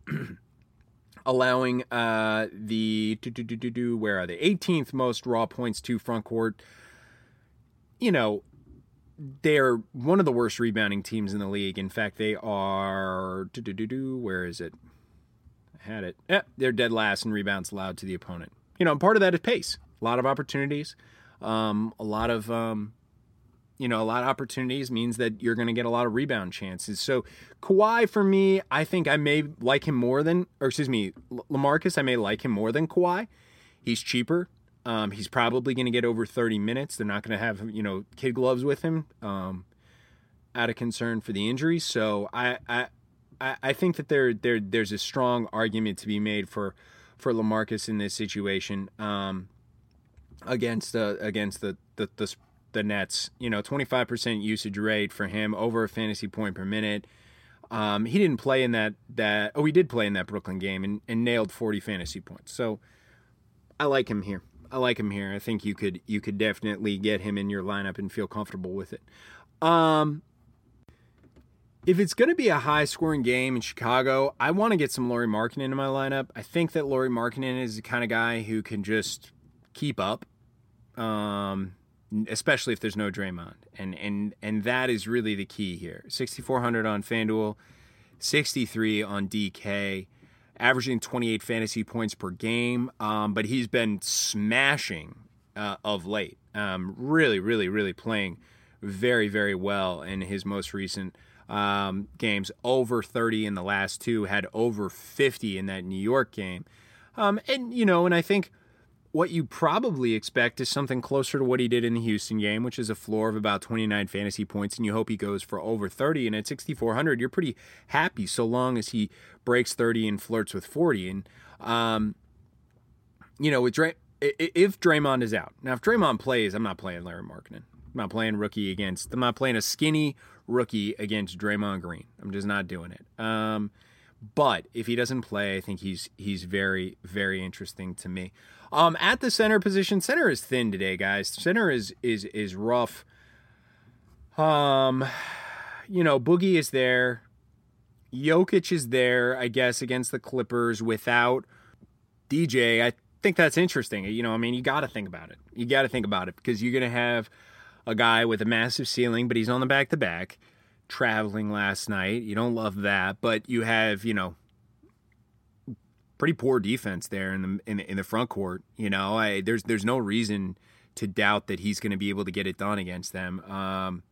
allowing uh, the do, do, do, do, do, where are they? eighteenth most raw points to front court. You know, they're one of the worst rebounding teams in the league. In fact, they are, do, do, do, do, where is it? I had it. Yeah, they're dead last in rebounds allowed to the opponent. You know, part of that is pace. A lot of opportunities. Um, a lot of, um, you know, a lot of opportunities means that you're going to get a lot of rebound chances. So Kawhi, for me, I think I may like him more than, or excuse me, LaMarcus, I may like him more than Kawhi. He's cheaper. Um, he's probably going to get over thirty minutes. They're not going to have, you know, kid gloves with him um, out of concern for the injuries. So I, I, I think that there, there, there's a strong argument to be made for, for LaMarcus in this situation um, against uh, against the, the the the Nets. You know, twenty-five percent usage rate for him, over a fantasy point per minute. Um, he didn't play in that that. Oh, he did play in that Brooklyn game and, and nailed forty fantasy points. So I like him here. I like him here. I think you could you could definitely get him in your lineup and feel comfortable with it. Um, if it's going to be a high-scoring game in Chicago, I want to get some Lauri Markkanen in my lineup. I think that Lauri Markkanen is the kind of guy who can just keep up, um, especially if there's no Draymond. And and and that is really the key here. sixty-four hundred on FanDuel, sixty-three on D K. Averaging twenty-eight fantasy points per game, um, but he's been smashing uh, of late. Um, really, really, really playing very, very well in his most recent um, games. Over thirty in the last two, had over fifty in that New York game. Um, and, you know, and I think what you probably expect is something closer to what he did in the Houston game, which is a floor of about twenty-nine fantasy points, and you hope he goes for over thirty. And at sixty-four hundred, you're pretty happy so long as he breaks thirty and flirts with forty. And, um, you know, with Dray- if Draymond is out. Now, if Draymond plays, I'm not playing Lauri Markkanen. I'm not playing rookie against, I'm not playing a skinny rookie against Draymond Green. I'm just not doing it. Um, but if he doesn't play, I think he's he's very, very interesting to me. Um, at the center position, center is thin today, guys. Center is is is rough. Um, you know, Boogie is there. Jokic is there, I guess, against the Clippers without D J. I think that's interesting. You know, I mean, you got to think about it. You got to think about it because you're going to have a guy with a massive ceiling, but he's on the back-to-back, traveling last night. You don't love that, but you have, you know, pretty poor defense there in the in the, in the front court. You know, I, there's there's no reason to doubt that he's going to be able to get it done against them. Um,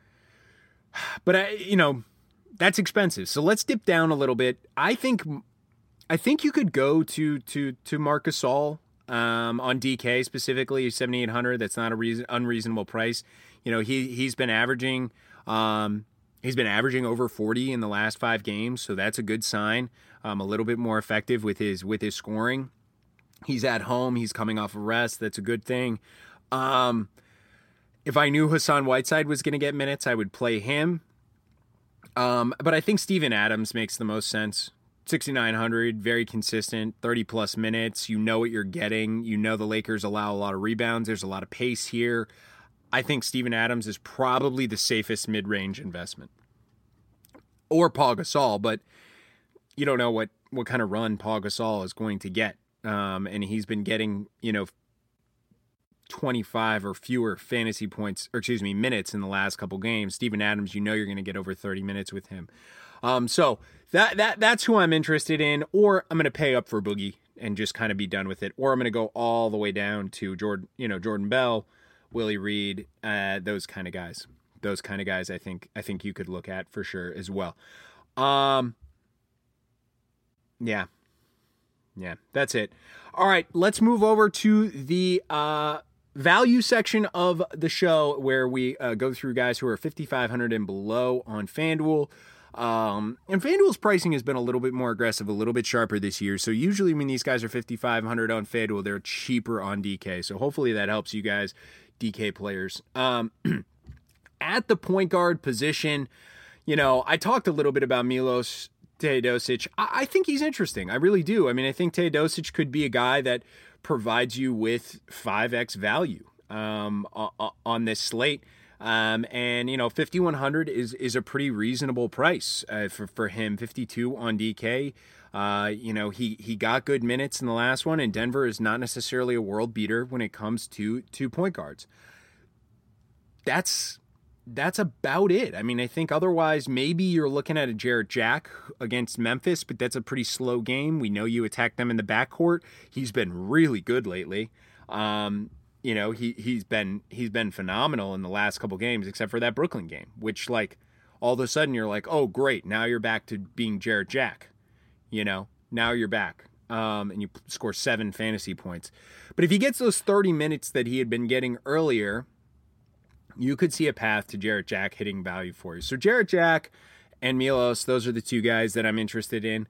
but I, you know, that's expensive. So let's dip down a little bit. I think I think you could go to to to Marc Gasol um, on D K specifically, seventy-eight hundred. That's not a reason unreasonable price. You know, he he's been averaging. Um, He's been averaging over forty in the last five games, so that's a good sign. Um, a little bit more effective with his with his scoring. He's at home. He's coming off a rest. That's a good thing. Um, if I knew Hassan Whiteside was going to get minutes, I would play him. Um, but I think Steven Adams makes the most sense. sixty-nine hundred, very consistent, thirty-plus minutes. You know what you're getting. You know the Lakers allow a lot of rebounds. There's a lot of pace here. I think Steven Adams is probably the safest mid-range investment. Or Paul Gasol, but you don't know what, what kind of run Paul Gasol is going to get. Um, and he's been getting, you know, twenty-five or fewer fantasy points, or excuse me, minutes in the last couple games. Steven Adams, you know you're going to get over thirty minutes with him. Um, so that that that's who I'm interested in. Or I'm going to pay up for Boogie and just kind of be done with it. Or I'm going to go all the way down to Jordan, you know, Jordan Bell, Willie Reed, uh, those kind of guys. Those kind of guys, I think I think you could look at for sure as well. Um, yeah, yeah, that's it. All right, let's move over to the uh, value section of the show where we uh, go through guys who are fifty-five hundred and below on FanDuel. Um, and FanDuel's pricing has been a little bit more aggressive, a little bit sharper this year. So usually when these guys are fifty-five hundred on FanDuel, they're cheaper on D K. So hopefully that helps you guys, D K players. Um, at the point guard position, you know, I talked a little bit about Milos Teodosic. I, I think he's interesting. I really do. I mean, I think Teodosic could be a guy that provides you with five X value um, on, on this slate. Um, and, you know, fifty-one hundred is, is a pretty reasonable price uh, for, for him. fifty-two on D K. Uh, you know, he, he got good minutes in the last one, and Denver is not necessarily a world beater when it comes to, to point guards. That's, that's about it. I mean, I think otherwise maybe you're looking at a Jarrett Jack against Memphis, but that's a pretty slow game. We know you attack them in the backcourt. He's been really good lately. Um, You know, he, he's been he's been phenomenal in the last couple games, except for that Brooklyn game, which, like, all of a sudden you're like, oh, great, now you're back to being Jarrett Jack. You know, now you're back. Um, and you score seven fantasy points. But if he gets those thirty minutes that he had been getting earlier, you could see a path to Jarrett Jack hitting value for you. So Jarrett Jack and Milos, those are the two guys that I'm interested in.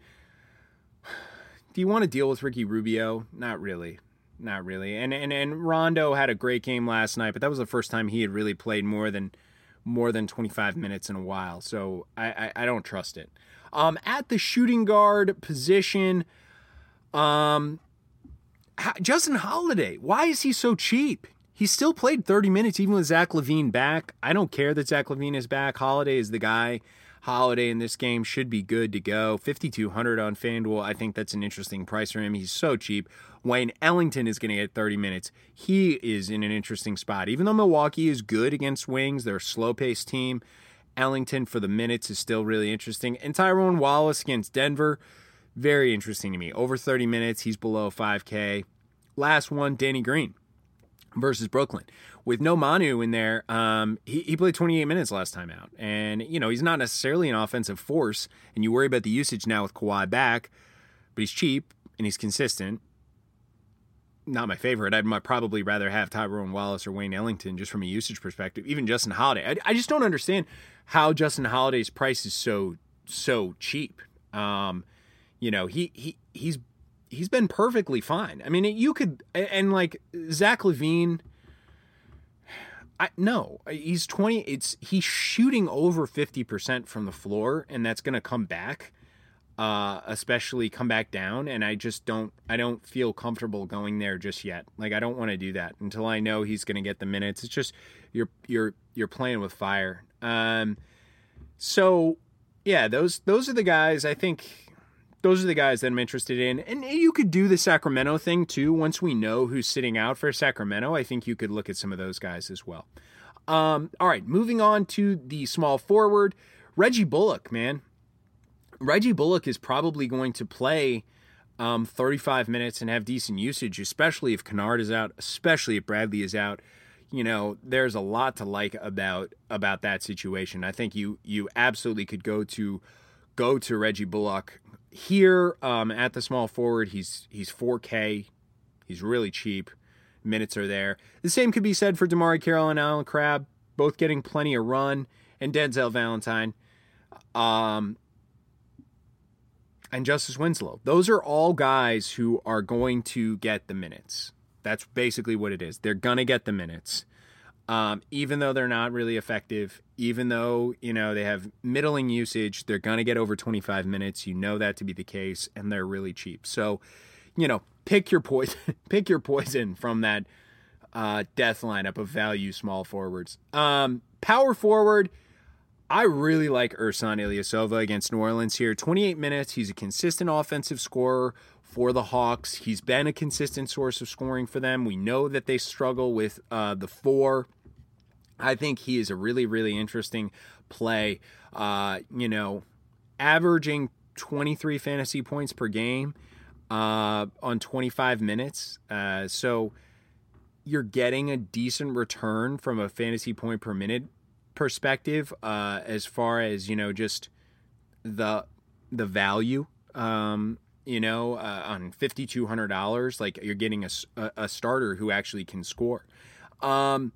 Do you want to deal with Ricky Rubio? Not really. Not really. And, and and Rondo had a great game last night, but that was the first time he had really played more than more than twenty-five minutes in a while. So I, I, I don't trust it. Um, at the shooting guard position, um, Justin Holiday, why is he so cheap? He still played thirty minutes even with Zach LaVine back. I don't care that Zach LaVine is back. Holiday is the guy. Holiday in this game should be good to go. fifty-two hundred on FanDuel. I think that's an interesting price for him. He's so cheap. Wayne Ellington is going to get thirty minutes. He is in an interesting spot. Even though Milwaukee is good against wings, they're a slow-paced team, Ellington for the minutes is still really interesting. And Tyrone Wallace against Denver, very interesting to me. Over thirty minutes, he's below five K. Last one, Danny Green versus Brooklyn. With no Manu in there, um, he, he played twenty-eight minutes last time out. And, you know, he's not necessarily an offensive force, and you worry about the usage now with Kawhi back, but he's cheap and he's consistent. Not my favorite. I'd might probably rather have Tyrone Wallace or Wayne Ellington just from a usage perspective. Even Justin Holiday. I, I just don't understand how Justin Holiday's price is so so cheap. Um, you know, he he he's he's been perfectly fine. I mean, you could and, and like Zach LaVine. I, no, he's twenty. It's he's shooting over fifty percent from the floor, and that's going to come back, uh, especially come back down. And I just don't, I don't feel comfortable going there just yet. Like I don't want to do that until I know he's going to get the minutes. It's just you're you're you're playing with fire. Um, so yeah, those those are the guys. I think those are the guys that I'm interested in. And you could do the Sacramento thing too. Once we know who's sitting out for Sacramento, I think you could look at some of those guys as well. Um, all right, moving on to the small forward, Reggie Bullock, man. Reggie Bullock is probably going to play um, thirty-five minutes and have decent usage, especially if Kennard is out, especially if Bradley is out. You know, there's a lot to like about about that situation. I think you you absolutely could go to go to Reggie Bullock. Here um, at the small forward, he's he's four K. He's really cheap. Minutes are there. The same could be said for Damari Carroll and Allen Crabbe, both getting plenty of run, and Denzel Valentine, um, and Justice Winslow. Those are all guys who are going to get the minutes. That's basically what it is. They're going to get the minutes. Um, even though they're not really effective, even though, you know, they have middling usage, they're going to get over twenty-five minutes. You know that to be the case, and they're really cheap. So, you know, pick your poison, pick your poison from that uh, death lineup of value small forwards. Um, power forward, I really like Ersan Ilyasova against New Orleans here. twenty-eight minutes. He's a consistent offensive scorer for the Hawks. He's been a consistent source of scoring for them. We know that they struggle with uh, the four. I think he is a really, really interesting play. Uh, you know, averaging twenty-three fantasy points per game uh, on twenty-five minutes. Uh, so you're getting a decent return from a fantasy point per minute perspective, uh, as far as, you know, just the the value, um, you know, uh, on five thousand two hundred dollars. Like, you're getting a, a starter who actually can score. Um,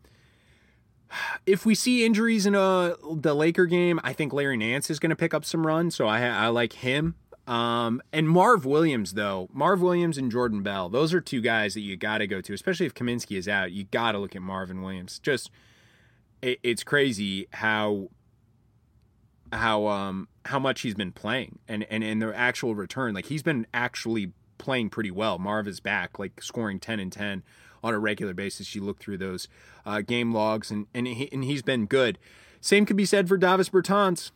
if we see injuries in a, the Laker game, I think Larry Nance is going to pick up some runs, so I, I like him. Um, and Marv Williams, though, Marv Williams and Jordan Bell, those are two guys that you got to go to, especially if Kaminsky is out. You got to look at Marvin Williams. Just, it, it's crazy how, how, um, how much he's been playing, and, and, and the actual return. Like, he's been actually playing pretty well. Marv is back, like, scoring ten and ten on a regular basis. You look through those uh, game logs, and, and, he, and he's been good. Same could be said for Davis Bertans.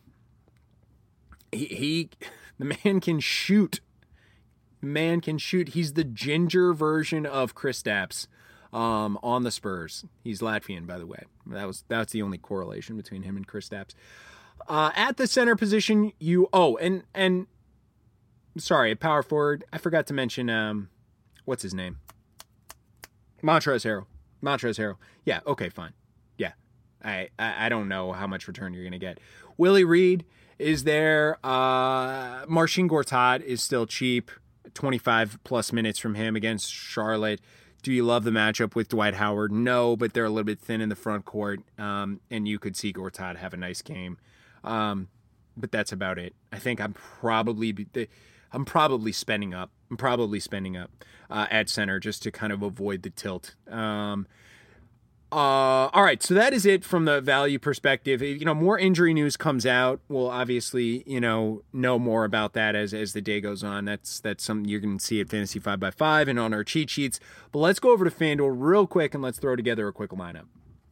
He, he the man can shoot. The man can shoot. He's the ginger version of Kristaps um, on the Spurs. He's Latvian, by the way. That was that's the only correlation between him and Kristaps. Uh, at the center position, you oh and and sorry, at power forward, I forgot to mention um, what's his name? Montrezl Harrell. Montrezl Harrell. Yeah. Okay. Fine. Yeah. I I, I don't know how much return you're gonna get. Willie Reed is there. Uh, Marcin Gortat is still cheap. twenty-five plus minutes from him against Charlotte. Do you love the matchup with Dwight Howard? No, but they're a little bit thin in the front court, um, and you could see Gortat have a nice game. Um, but that's about it. I think I'm probably I'm probably spending up. I'm probably spending up uh, at center just to kind of avoid the tilt. Um, Uh, all right, so that is it from the value perspective. You know, more injury news comes out. We'll obviously, you know, know more about that as as the day goes on. That's that's something you're going to see at Fantasy five by five and on our cheat sheets. But let's go over to FanDuel real quick and let's throw together a quick lineup.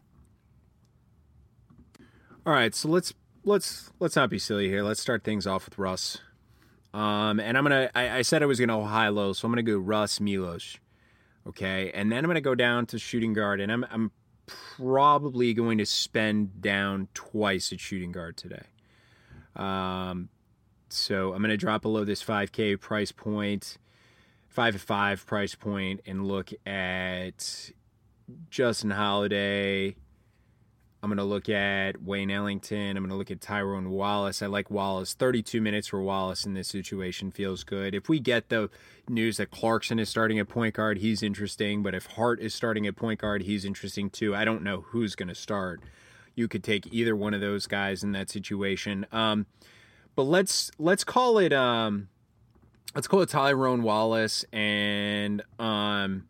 All right, so let's let's let's not be silly here. Let's start things off with Russ. Um, and I'm gonna. I, I said I was gonna go high low, so I'm gonna go Russ Milos. Okay, and then I'm gonna go down to shooting guard, and I'm I'm. probably going to spend down twice at shooting guard today. Um, so I'm going to drop below this five K price point, five at five price point, and look at Justin Holiday. I'm going to look at Wayne Ellington. I'm going to look at Tyrone Wallace. I like Wallace. thirty-two minutes for Wallace in this situation feels good. If we get the news that Clarkson is starting at point guard, he's interesting. But if Hart is starting at point guard, he's interesting too. I don't know who's going to start. You could take either one of those guys in that situation. Um, but let's let's call it um, let's call it Tyrone Wallace and um,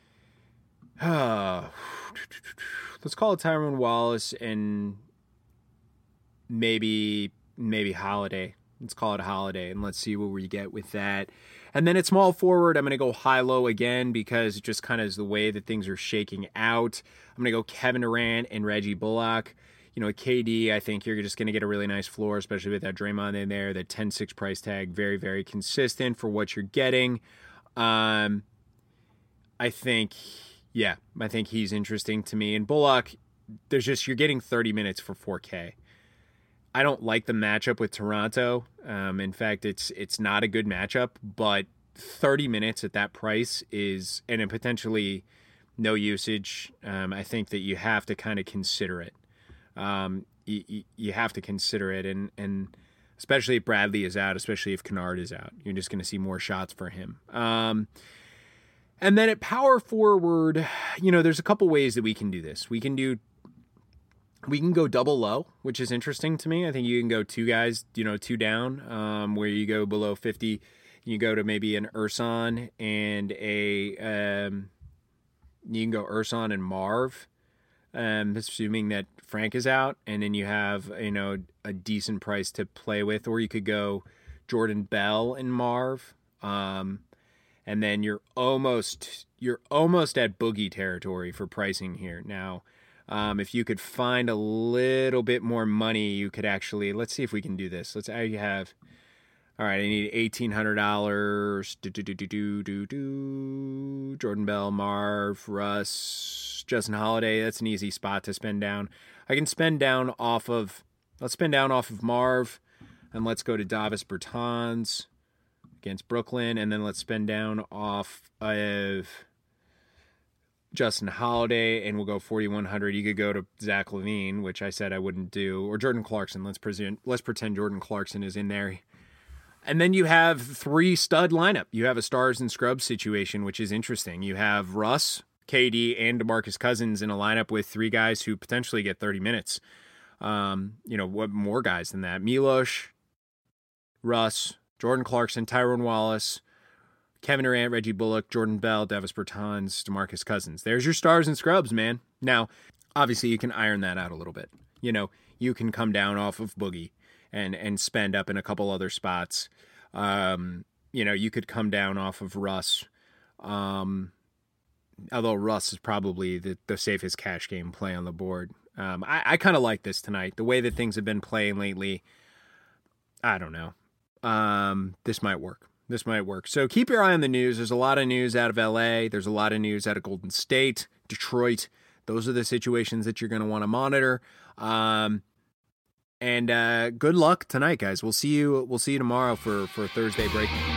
uh, let's call it Tyrone Wallace and maybe maybe Holiday. Let's call it Holiday, and let's see what we get with that. And then at small forward, I'm going to go high-low again because it just kind of is the way that things are shaking out. I'm going to go Kevin Durant and Reggie Bullock. You know, at K D, I think you're just going to get a really nice floor, especially with that Draymond in there. That ten six price tag, very, very consistent for what you're getting. Um, I think... Yeah, I think he's interesting to me. And Bullock, there's just, you're getting thirty minutes for four K. I don't like the matchup with Toronto. Um, in fact, it's it's not a good matchup, but thirty minutes at that price is, and potentially no usage, um, I think that you have to kind of consider it. Um, you, you have to consider it, and, and especially if Bradley is out, especially if Kennard is out. You're just going to see more shots for him. Um And then at power forward, you know, there's a couple ways that we can do this. We can do, we can go double low, which is interesting to me. I think you can go two guys, you know, two down, um, where you go below fifty. You go to maybe an Ersan and a, um, you can go Ersan and Marv, um, assuming that Frank is out. And then you have, you know, a decent price to play with. Or you could go Jordan Bell and Marv. Um, And then you're almost you're almost at boogie territory for pricing here. Now, um, if you could find a little bit more money, you could actually, let's see if we can do this. Let's I have, all right, I need eighteen hundred dollars. Do, do, do, do, do, do, do. Jordan Bell, Marv, Russ, Justin Holiday. That's an easy spot to spend down. I can spend down off of, let's spend down off of Marv. And let's go to Davis Bertans against Brooklyn. And then let's spend down off of Justin Holiday, and we'll go forty-one hundred. You could go to Zach LaVine, which I said I wouldn't do, or Jordan Clarkson. Let's present, let's pretend Jordan Clarkson is in there. And then you have three stud lineup. You have a stars and scrubs situation, which is interesting. You have Russ, K D, and DeMarcus Cousins in a lineup with three guys who potentially get thirty minutes. Um, you know, what more guys than that? Milos, Russ, Jordan Clarkson, Tyrone Wallace, Kevin Durant, Reggie Bullock, Jordan Bell, Davis Bertans, DeMarcus Cousins. There's your stars and scrubs, man. Now, obviously, you can iron that out a little bit. You know, you can come down off of Boogie and and spend up in a couple other spots. Um, you know, you could come down off of Russ. Um, although Russ is probably the, the safest cash game play on the board. Um, I, I kind of like this tonight. The way that things have been playing lately, I don't know. Um, this might work. This might work. So keep your eye on the news. There's a lot of news out of L A. There's a lot of news out of Golden State, Detroit. Those are the situations that you're going to want to monitor. Um, And uh, good luck tonight, guys. We'll see you. We'll see you tomorrow for for Thursday breaking.